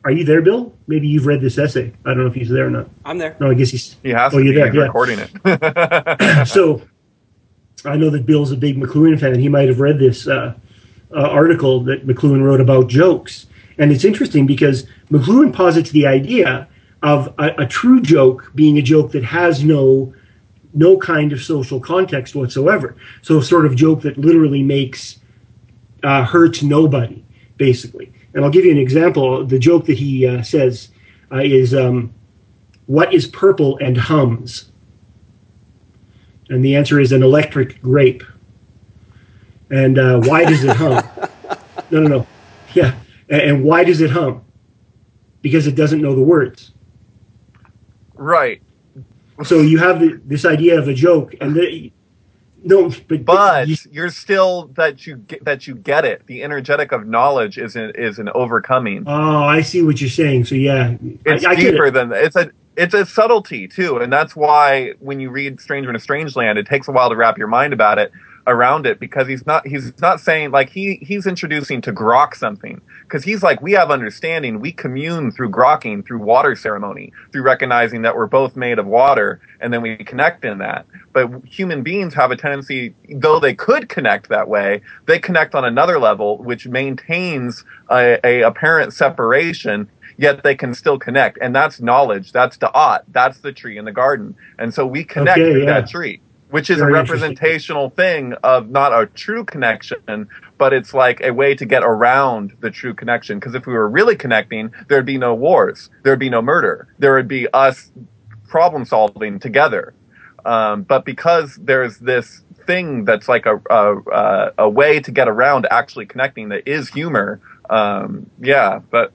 S4: are you there, Bill? Maybe you've read this essay. I don't know if he's there or not.
S2: I'm there.
S4: No, I guess he's.
S5: He has
S4: oh,
S5: to
S4: you're
S5: be
S4: there, yeah.
S5: recording it.
S4: So I know that Bill's a big McLuhan fan. He might have read this uh, uh, article that McLuhan wrote about jokes. And it's interesting because McLuhan posits the idea of a, a true joke being a joke that has no no kind of social context whatsoever. So a sort of joke that literally makes uh, hurts nobody, basically. And I'll give you an example. The joke that he uh, says uh, is, um, what is purple and hums? And the answer is an electric grape. And uh, why does it hum? No, no, no. Yeah. And, and why does it hum? Because it doesn't know the words.
S5: Right.
S4: So you have the, this idea of a joke, and the, no, but,
S5: but
S4: you,
S5: you're still that you get, that you get it. The energetic of knowledge is an, is an overcoming.
S4: Oh, I see what you're saying. So yeah,
S5: it's
S4: I, I
S5: deeper
S4: it.
S5: than that. It's a it's a subtlety too, and that's why when you read Stranger in a Strange Land, it takes a while to wrap your mind about it around it, because he's not he's not saying like he he's introducing to grok something, because he's like, we have understanding, we commune through grokking, through water ceremony, through recognizing that we're both made of water, and then we connect in that. But human beings have a tendency, though they could connect that way, they connect on another level which maintains a, a apparent separation, yet they can still connect, and that's knowledge, that's da'at, that's the tree in the garden, and so we connect
S4: Okay,
S5: through
S4: yeah.
S5: that tree, which is
S4: Very
S5: a representational thing of not a true connection, but it's like a way to get around the true connection. Because if we were really connecting, there'd be no wars, there'd be no murder, there would be us problem solving together. Um, but because there's this thing that's like a, a a way to get around actually connecting that is humor, um, yeah, but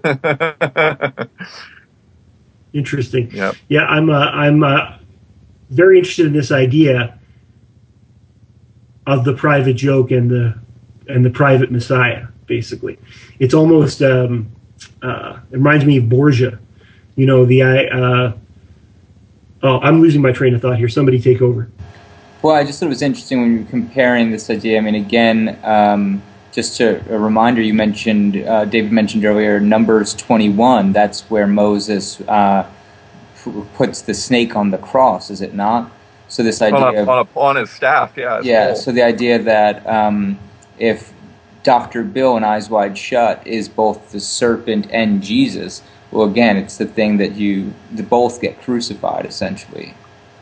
S4: interesting.
S5: Yep.
S4: Yeah, I'm uh, I'm uh, very interested in this idea of the private joke and the and the private messiah. Basically, it's almost um, uh, it reminds me of Borgia. You know, the uh, oh, I'm losing my train of thought here. Somebody take over.
S3: Well, I just thought it was interesting when you were comparing this idea. I mean, again, um, just to, a reminder, you mentioned, uh, David mentioned earlier, Numbers twenty-one. That's where Moses uh, puts the snake on the cross, is it not? So this idea
S5: on, a,
S3: of,
S5: on, a, on his staff, yeah.
S3: Yeah,
S5: cool.
S3: So the idea that um, if Doctor Bill in Eyes Wide Shut is both the serpent and Jesus, well, again, it's the thing that you, they both get crucified, essentially.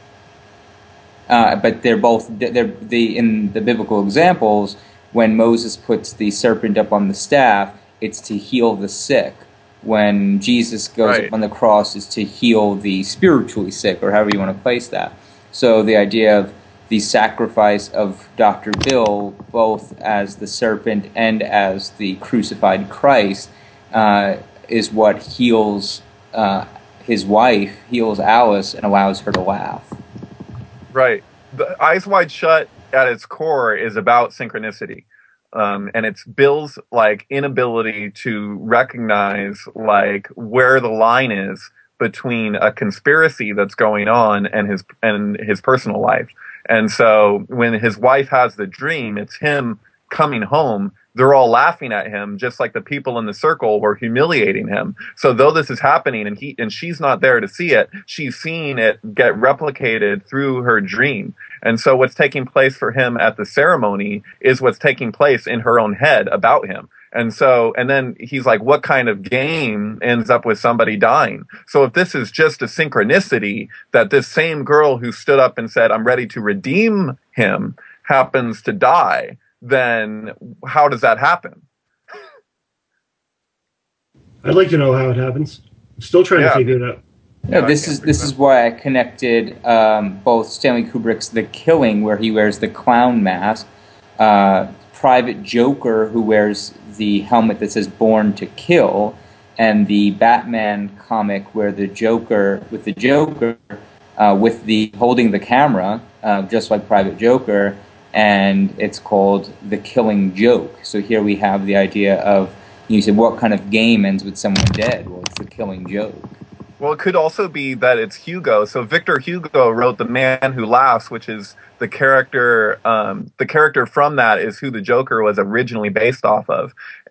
S3: Uh, but they're both they're the in the biblical examples, when Moses puts the serpent up on the staff, it's to heal the sick. When Jesus goes
S5: right.
S3: up on the cross, is to heal the spiritually sick, or however you want to place that. So the idea of the sacrifice of Doctor Bill, both as the serpent and as the crucified Christ, uh, is what heals uh, his wife, heals Alice, and allows her to laugh.
S5: Right. The Eyes Wide Shut at its core is about synchronicity. Um, and it's Bill's like inability to recognize like where the line is between a conspiracy that's going on and his and his personal life. And so when his wife has the dream, it's him coming home. They're all laughing at him, just like the people in the circle were humiliating him. So though this is happening and he and she's not there to see it, she's seeing it get replicated through her dream. And so what's taking place for him at the ceremony is what's taking place in her own head about him. And so, and then he's like, what kind of game ends up with somebody dying? So if this is just a synchronicity that this same girl who stood up and said, I'm ready to redeem him, happens to die, then how does that happen?
S4: I'd like to know how it happens. I'm still trying
S5: Yeah.
S4: to figure it out.
S3: No, this is this is why I connected um, both Stanley Kubrick's The Killing, where he wears the clown mask, uh, Private Joker, who wears the helmet that says "Born to Kill," and the Batman comic where the Joker, with the Joker, uh, with the holding the camera, uh, just like Private Joker, and it's called The Killing Joke. So here we have the idea of, you said, what kind of game ends with someone dead? Well, it's the killing joke.
S5: Well, it could also be that it's Hugo. So Victor Hugo wrote The Man Who Laughs, which is the character. Um, the character from that is who the Joker was originally based off of.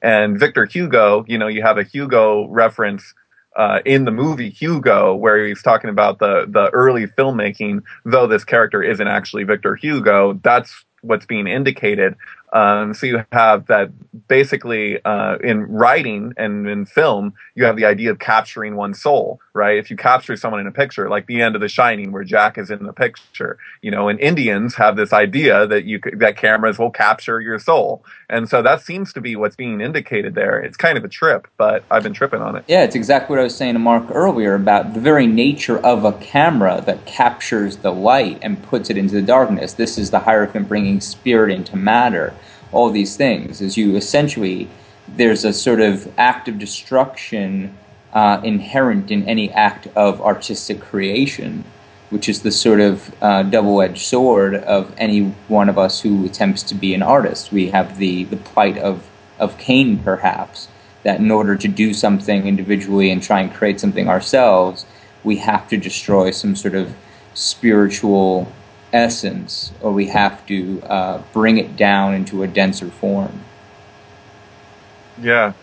S5: And Victor Hugo, you know, you have a Hugo reference uh, in the movie Hugo, where he's talking about the the early filmmaking, though this character isn't actually Victor Hugo. That's what's being indicated. Um, so you have that basically uh, in writing and in film, you have the idea of capturing one's soul, right? If you capture someone in a picture, like the end of The Shining, where Jack is in the picture, you know, and Indians have this idea that you that cameras will capture your soul, and so that seems to be what's being indicated there. It's kind of a trip, but I've been tripping on it.
S3: Yeah, it's exactly what I was saying to Mark earlier about the very nature of a camera that captures the light and puts it into the darkness. This is the Hierophant bringing spirit into matter. All these things, as you essentially, there's a sort of act of destruction uh, inherent in any act of artistic creation, which is the sort of uh, double-edged sword of any one of us who attempts to be an artist. We have the, the plight of, of Cain, perhaps, that in order to do something individually and try and create something ourselves, we have to destroy some sort of spiritual essence, or we have to uh, bring it down into a denser form.
S5: Yeah.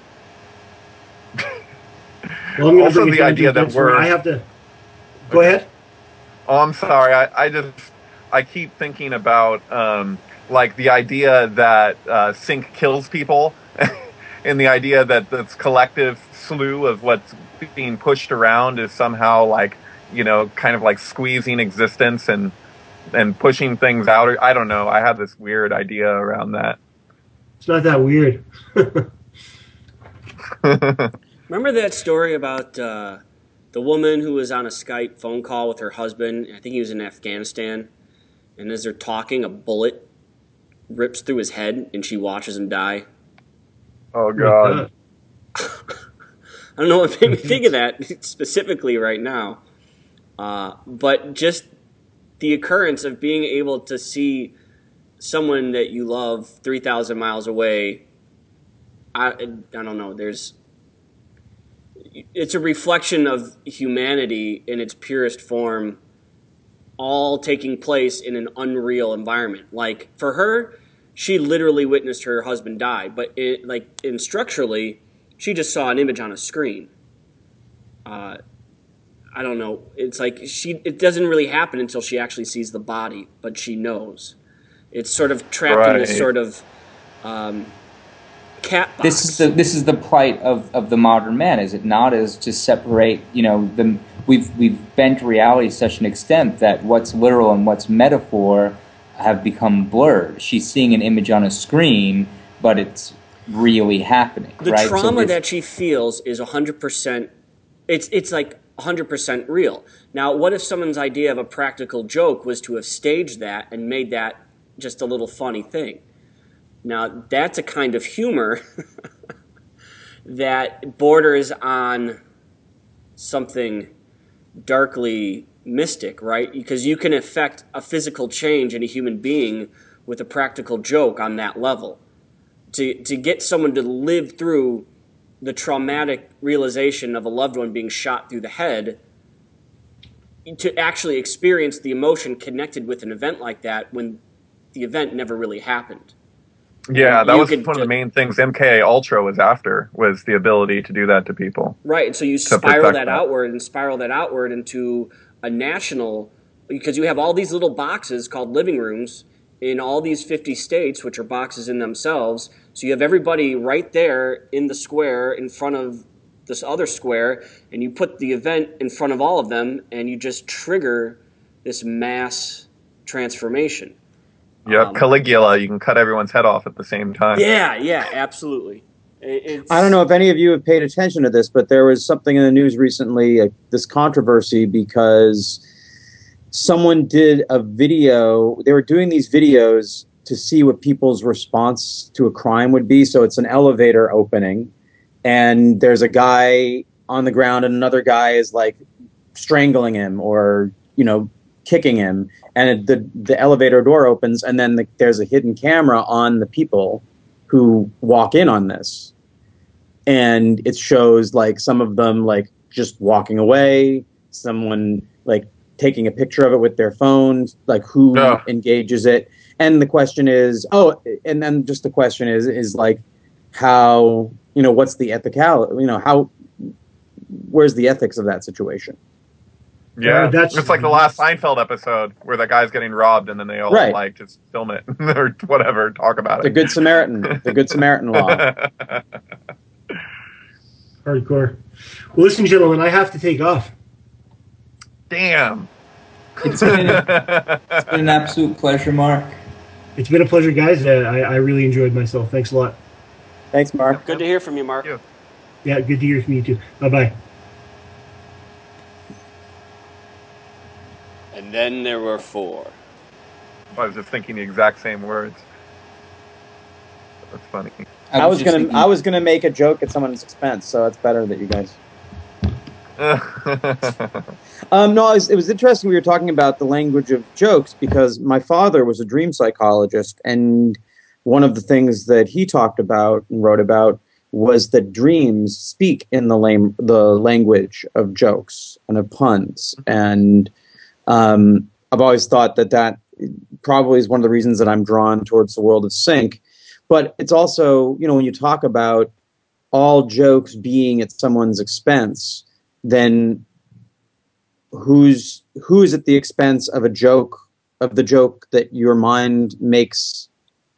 S4: Well, I'm going to
S5: Also
S4: bring it
S5: the
S4: down
S5: idea
S4: to a
S5: that
S4: dense form.
S5: we're-
S4: I have to. Go
S5: Okay.
S4: ahead.
S5: Oh, I'm sorry. I, I just I keep thinking about um, like the idea that uh, sync kills people, and the idea that this collective slew of what's being pushed around is somehow like, you know, kind of like squeezing existence and and pushing things out. I don't know. I have this weird idea around that.
S4: It's not that weird.
S2: Remember that story about uh, the woman who was on a Skype phone call with her husband? I think he was in Afghanistan. And as they're talking, a bullet rips through his head and she watches him die.
S5: Oh
S4: My
S5: God.
S2: I don't know what made me think of that specifically right now. Uh, but just the occurrence of being able to see someone that you love three thousand miles away, I, I don't know, there's, it's a reflection of humanity in its purest form, all taking place in an unreal environment. Like, for her, she literally witnessed her husband die, but it, like, in structurally, she just saw an image on a screen. Uh, I don't know. It's like she. It doesn't really happen until she actually sees the body, but she knows. It's sort of trapped in this
S5: Right.
S2: sort of um, cat box.
S3: This is the this is the plight of, of the modern man, is it not? Is to separate, you know, the we've we've bent reality to such an extent that what's literal and what's metaphor have become blurred. She's seeing an image on a screen, but it's really happening.
S2: The
S3: right?
S2: trauma
S3: so if,
S2: that she feels is one hundred percent, it's it's like one hundred percent real. Now, what if someone's idea of a practical joke was to have staged that and made that just a little funny thing? Now, that's a kind of humor that borders on something darkly mystic, right? Because you can affect a physical change in a human being with a practical joke on that level. To, to get someone to live through the traumatic realization of a loved one being shot through the head, to actually experience the emotion connected with an event like that when the event never really happened.
S5: Yeah,
S2: And
S5: that
S2: you
S5: was
S2: could
S5: one of the
S2: just-
S5: main things M K Ultra was after, was the ability to do that to people.
S2: Right, and so you
S5: To
S2: spiral
S5: protect
S2: that,
S5: that.
S2: outward and spiral that outward into a national, because you have all these little boxes called living rooms in all these fifty states, which are boxes in themselves. So you have everybody right there in the square in front of this other square, and you put the event in front of all of them, and you just trigger this mass transformation.
S5: Yep,
S2: Um,
S5: Caligula, you can cut everyone's head off at the same time.
S2: Yeah, yeah, absolutely. It- It's,
S6: I don't know if any of you have paid attention to this, but there was something in the news recently, uh, this controversy, because someone did a video. They were doing these videos to see what people's response to a crime would be. So it's an elevator opening, and there's a guy on the ground, and another guy is like strangling him or, you know, kicking him. And it, the, the elevator door opens, and then the, there's a hidden camera on the people who walk in on this. And it shows like some of them like just walking away, someone like taking a picture of it with their phones, like who
S5: Ugh.
S6: engages it. And the question is, oh, and then just the question is, is like, how, you know, what's the ethical, you know, how, where's the ethics of that situation?
S5: Yeah,
S4: Uh, that's-
S5: it's like the last Seinfeld episode where that guy's getting robbed, and then they all
S6: Right.
S5: like just film it or whatever, talk about
S6: The
S5: it.
S6: Good Samaritan, the Good Samaritan law.
S4: Hardcore. Well, listen, gentlemen, I have to take off.
S5: Damn.
S3: It's been, it's been an absolute pleasure, Mark.
S4: It's been a pleasure, guys. Uh, I, I really enjoyed myself. Thanks a lot.
S6: Thanks, Mark.
S2: Good to hear from you, Mark.
S5: Thank you.
S4: Yeah, good to hear from you too. Bye-bye.
S2: And then there were four.
S5: I was just thinking the exact same words. That's funny.
S6: I was
S3: just
S6: gonna
S3: thinking-
S6: I was gonna make a joke at someone's expense, so it's better that you guys. Um, no, it was, it was interesting. We were talking about the language of jokes because my father was a dream psychologist, and one of the things that he talked about and wrote about was that dreams speak in the lame, the language of jokes and of puns. And um, I've always thought that that probably is one of the reasons that I'm drawn towards the world of sync. But it's also, you know, when you talk about all jokes being at someone's expense, then who's who's at the expense of a joke, of the joke that your mind makes,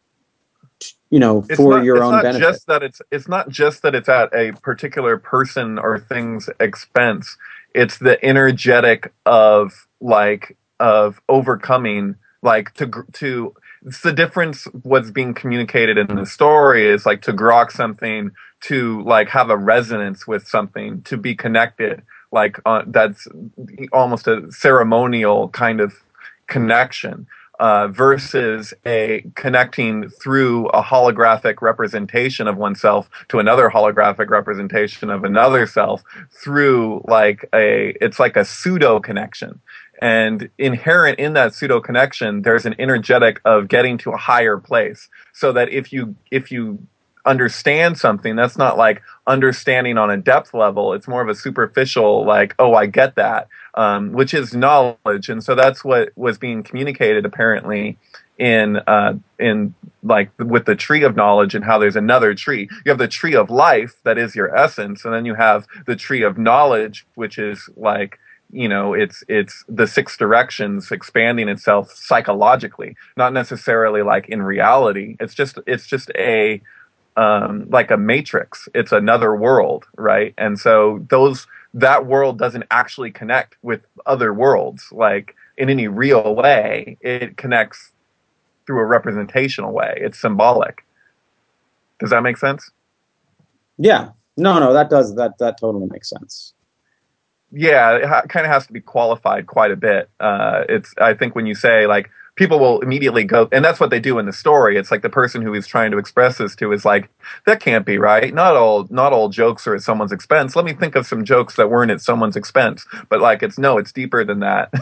S6: you know,
S5: It's
S6: for
S5: not,
S6: your
S5: it's
S6: own
S5: not
S6: benefit?
S5: just that it's it's not just that it's at a particular person or thing's expense. It's the energetic of like of overcoming, like to gr- to it's the difference. What's being communicated in the story is like to grok something, to like have a resonance with something, to be connected. Like uh, that's almost a ceremonial kind of connection. Uh, versus a connecting through a holographic representation of oneself to another holographic representation of another self through like a, it's like a pseudo connection. And inherent in that pseudo connection, there's an energetic of getting to a higher place. So that if you, if you understand something, that's not like understanding on a depth level. It's more of a superficial, like, oh, I get that. Um, which is knowledge, and so that's what was being communicated apparently in uh, in like with the tree of knowledge, and how there's another tree. You have the tree of life that is your essence, and then you have the tree of knowledge, which is like, you know, it's it's the six directions expanding itself psychologically, not necessarily like in reality. It's just it's just a um, like a matrix. It's another world, right? And so those. That world doesn't actually connect with other worlds, like in any real way. It connects through a representational way. It's symbolic. Does that make sense?
S6: Yeah. No, no, that does that that totally makes sense.
S5: Yeah, it ha- kind of has to be qualified quite a bit. Uh, it's I think when you say like, people will immediately go, and that's what they do in the story. It's like the person who he's trying to express this to is like, that can't be right. Not all, not all jokes are at someone's expense. Let me think of some jokes that weren't at someone's expense. But like, it's no, it's deeper than that.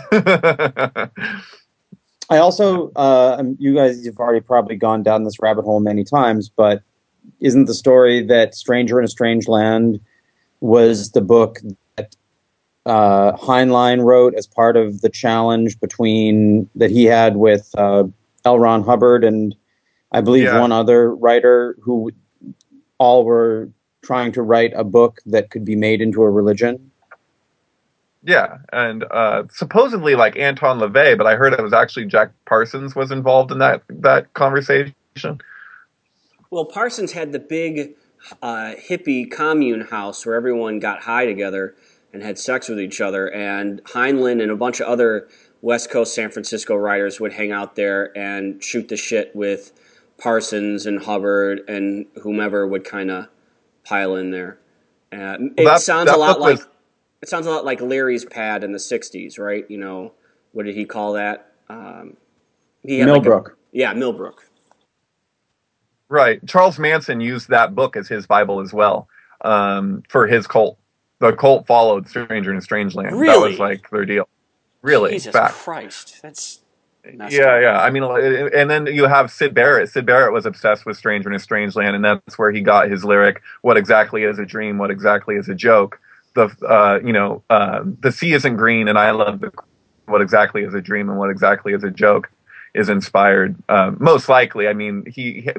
S6: I also, uh, you guys, you've already probably gone down this rabbit hole many times, but isn't the story that Stranger in a Strange Land was the book that uh, Heinlein wrote as part of the challenge between that he had with uh, L. Ron Hubbard and I believe
S5: Yeah.
S6: one other writer, who all were trying to write a book that could be made into a religion?
S5: Yeah, and uh, supposedly like Anton LaVey, but I heard it was actually Jack Parsons was involved in that that conversation.
S2: Well, Parsons had the big uh, hippie commune house where everyone got high together and had sex with each other, and Heinlein and a bunch of other West Coast San Francisco writers would hang out there and shoot the shit with Parsons and Hubbard and whomever would kind of pile in there. Uh, it
S5: that-
S2: sounds
S5: that
S2: a lot
S5: book
S2: like
S5: was-
S2: it sounds a lot like Larry's Pad in the sixties, right? You know, what did he call that? Um, he had like a-
S6: Millbrook.
S2: yeah, Millbrook.
S5: Right. Charles Manson used that book as his Bible as well, um, for his cult. The cult followed Stranger in a Strange Land. That
S2: Really?
S5: was like their deal. Really.
S2: Jesus
S5: Fact.
S2: Christ, that's messed
S5: Yeah,
S2: up.
S5: yeah. I mean, and then you have Sid Barrett. Sid Barrett was obsessed with Stranger in a Strange Land, and that's where he got his lyric, "What exactly is a dream? What exactly is a joke?" The, uh, you know, uh, the sea isn't green, and I love the. What exactly is a dream, and what exactly is a joke, is inspired. Uh, most likely, I mean, he, he there's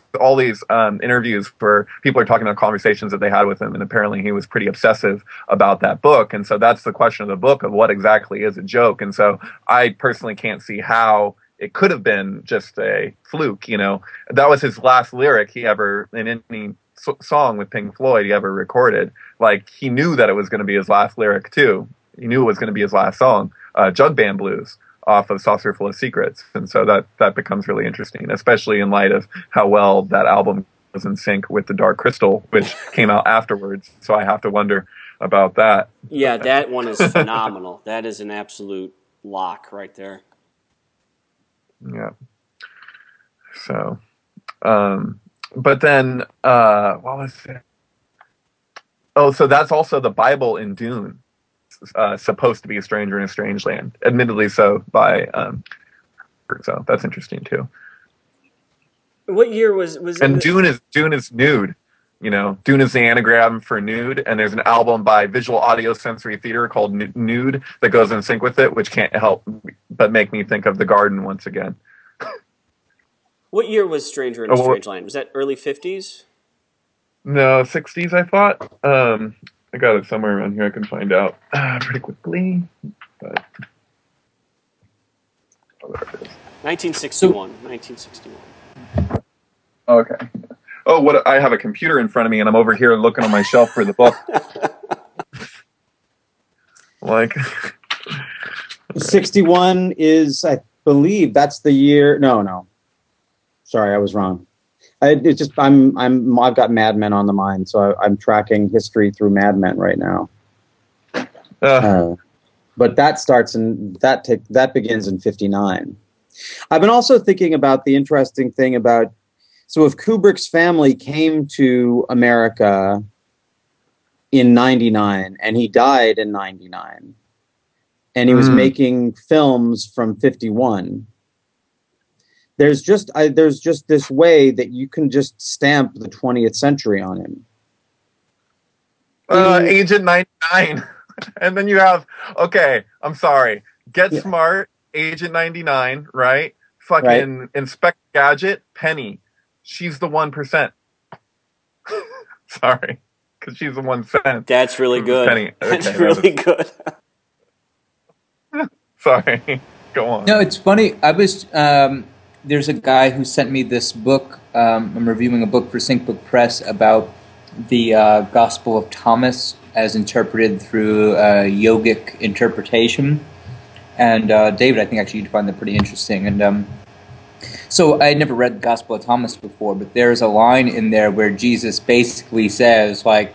S5: all these um, interviews where people are talking about conversations that they had with him, and apparently he was pretty obsessive about that book. And so that's the question of the book, of what exactly is a joke. And so I personally can't see how it could have been just a fluke. You know, that was his last lyric he ever, in any so- song with Pink Floyd he ever recorded. Like, he knew that it was going to be his last lyric too. He knew it was going to be his last song, uh, Jug Band Blues, off of Saucer Full of Secrets. And so that that becomes really interesting, especially in light of how well that album was in sync with The Dark Crystal, which came out afterwards. So I have to wonder about that.
S2: Yeah, that one is phenomenal. That is an absolute lock right there.
S5: Yeah. So, um, but then, uh, what was it? Oh, so that's also the Bible in Dune. Uh, supposed to be a stranger in a strange land, admittedly so by um, so that's interesting too.
S2: What year was was
S5: And
S2: it?
S5: Dune is Dune is nude, you know. Dune is the anagram for nude, and there's an album by Visual Audio Sensory Theater called Nude that goes in sync with it, which can't help but make me think of The Garden once again.
S2: What year was Stranger in a
S5: Oh,
S2: Strange Land? Was that early fifties?
S5: No, sixties, I thought. Um, I got it somewhere around here. I can find out uh, pretty quickly. But, oh, there it is.
S2: nineteen sixty-one. nineteen sixty-one.
S5: Okay. Oh, what? I have a computer in front of me, and I'm over here looking on my shelf for the book. Like,
S6: sixty-one is, I believe, that's the year. No, no. Sorry, I was wrong. I, it's just I'm I'm I've got Mad Men on the mind, so I, I'm tracking history through Mad Men right now.
S5: uh,
S6: Uh, but that starts in that take that begins in fifty-nine. I've been also thinking about the interesting thing about, so if Kubrick's family came to America in ninety-nine and he died in ninety-nine, and he was
S5: Mm.
S6: making films from fifty-one. There's just I, there's just this way that you can just stamp the twentieth century on him.
S5: uh,
S6: In-
S5: Agent ninety-nine. And then you have, okay, I'm sorry. Get
S6: Yeah.
S5: Smart, Agent ninety-nine, right? Fucking
S6: Right.
S5: Inspector Gadget, Penny. She's the one percent. Sorry. Because she's the one cent.
S2: That's really
S5: It was
S2: good.
S5: Penny.
S2: That's
S5: Okay, that
S2: really
S5: was-
S2: good.
S5: Sorry. Go on.
S3: No, it's funny. I was um, there's a guy who sent me this book. Um, I'm reviewing a book for Sync Book Press about the uh, Gospel of Thomas as interpreted through uh, yogic interpretation. And uh, David, I think actually you'd find that pretty interesting. And um, so I had never read the Gospel of Thomas before, but there's a line in there where Jesus basically says, like,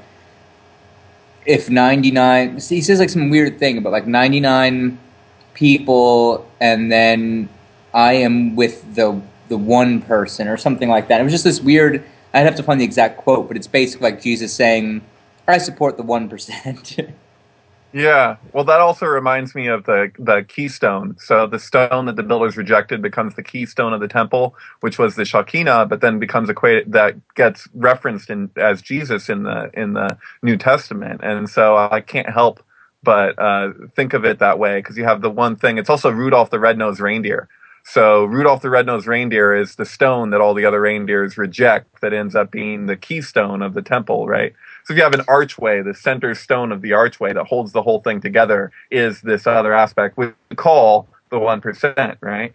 S3: if ninety-nine, he says like some weird thing about like ninety-nine people, and then I am with the the one person or something like that. It was just this weird, I'd have to find the exact quote, but it's basically like Jesus saying, I support the one percent.
S5: Yeah, well, that also reminds me of the the keystone. So the stone that the builders rejected becomes the keystone of the temple, which was the Shekinah, but then becomes equated that gets referenced in as Jesus in the in the New Testament. And so I can't help but uh, think of it that way, because you have the one thing. It's also Rudolph the Red-Nosed Reindeer. So Rudolph the Red-Nosed Reindeer is the stone that all the other reindeers reject that ends up being the keystone of the temple, right? So if you have an archway, the center stone of the archway that holds the whole thing together is this other aspect we call the one percent, right?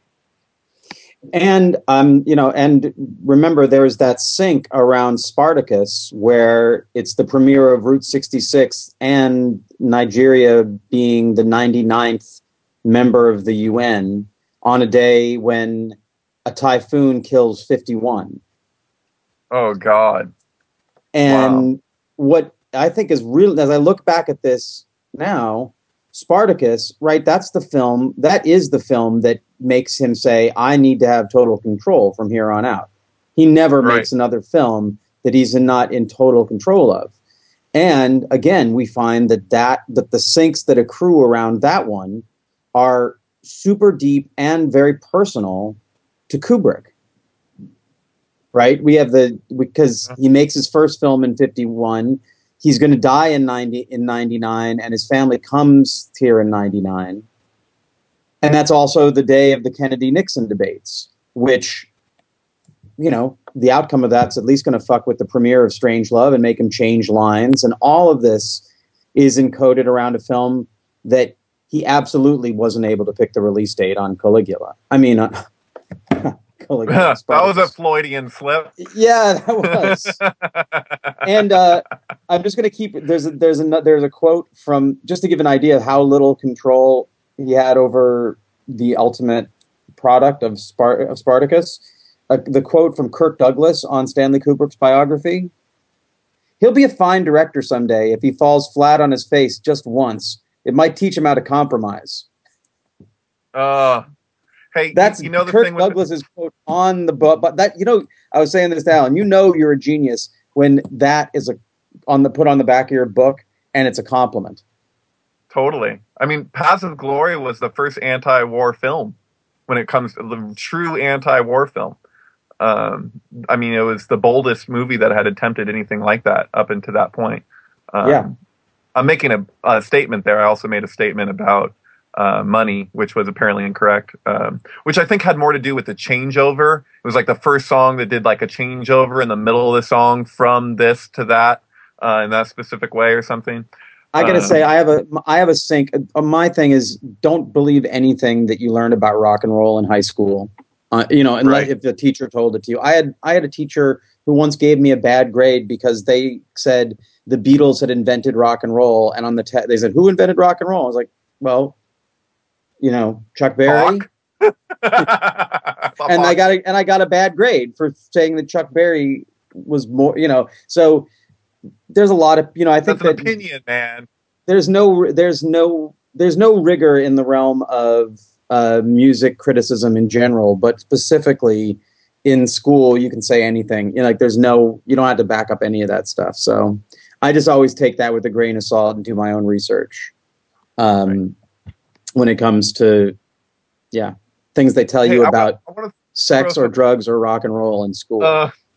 S6: And um, you know, and remember, there's that sync around Spartacus where it's the premiere of Route sixty-six and Nigeria being the ninety-ninth member of the U N on a day when a typhoon kills fifty-one.
S5: Oh, God.
S6: And
S5: Wow.
S6: what I think is real, as I look back at this now, Spartacus, right? That's the film. That is the film that makes him say, I need to have total control from here on out. He never
S5: Right.
S6: makes another film that he's not in total control of. And again, we find that, that, that the syncs that accrue around that one are super deep and very personal to Kubrick. Right? We have the, because he makes his first film in fifty-one. He's going to die in ninety in ninety-nine, and his family comes here in ninety-nine. And that's also the day of the Kennedy-Nixon debates, which you know, the outcome of that's at least going to fuck with the premiere of Strange Love and make him change lines. And all of this is encoded around a film that he absolutely wasn't able to pick the release date on Caligula. I mean, uh, Caligula,
S5: that was a Floydian slip.
S6: Yeah, that was. And uh, I'm just going to keep. There's a, there's a there's a quote from, just to give an idea of how little control he had over the ultimate product of, Spart- of Spartacus. Uh, the quote from Kirk Douglas on Stanley Kubrick's biography: "He'll be a fine director someday if he falls flat on his face just once. It might teach him how to compromise."
S5: Uh, hey,
S6: That's
S5: you, you know the
S6: Kirk
S5: thing with
S6: Douglas's quote on the book. But that, you know, I was saying this to Alan. You know, you're a genius when that is a on the put on the back of your book, and it's a compliment.
S5: Totally. I mean, Paths of Glory was the first anti-war film when it comes to the true anti-war film. Um, I mean, it was the boldest movie that had attempted anything like that up until that point. Um,
S6: Yeah.
S5: I'm making a, a statement there. I also made a statement about uh, money, which was apparently incorrect, um, which I think had more to do with the changeover. It was like the first song that did like a changeover in the middle of the song from this to that uh, in that specific way or something.
S6: I gotta
S5: um,
S6: say, I have a I have a sync. Uh, my thing is, don't believe anything that you learned about rock and roll in high school. Uh, you know, unless
S5: Right.
S6: if the teacher told it to you. I had I had a teacher who once gave me a bad grade because they said the Beatles had invented rock and roll, and on the te- they said, "Who invented rock and roll?" I was like, "Well, you know, Chuck Berry."
S5: Bach.
S6: And I
S5: Bach.
S6: got a, and I got a bad grade for saying that Chuck Berry was more, you know. So there's a lot of, you know, I think
S5: That's an
S6: that
S5: opinion, man.
S6: there's no there's no there's no rigor in the realm of uh, music criticism in general, but specifically in school, you can say anything. You know, like there's no, you don't have to back up any of that stuff. So I just always take that with a grain of salt and do my own research um, right. when it comes to, yeah, things they tell
S5: Hey,
S6: you
S5: I
S6: about
S5: want, I want
S6: sex or
S5: some,
S6: drugs or rock and roll in school.
S5: Uh,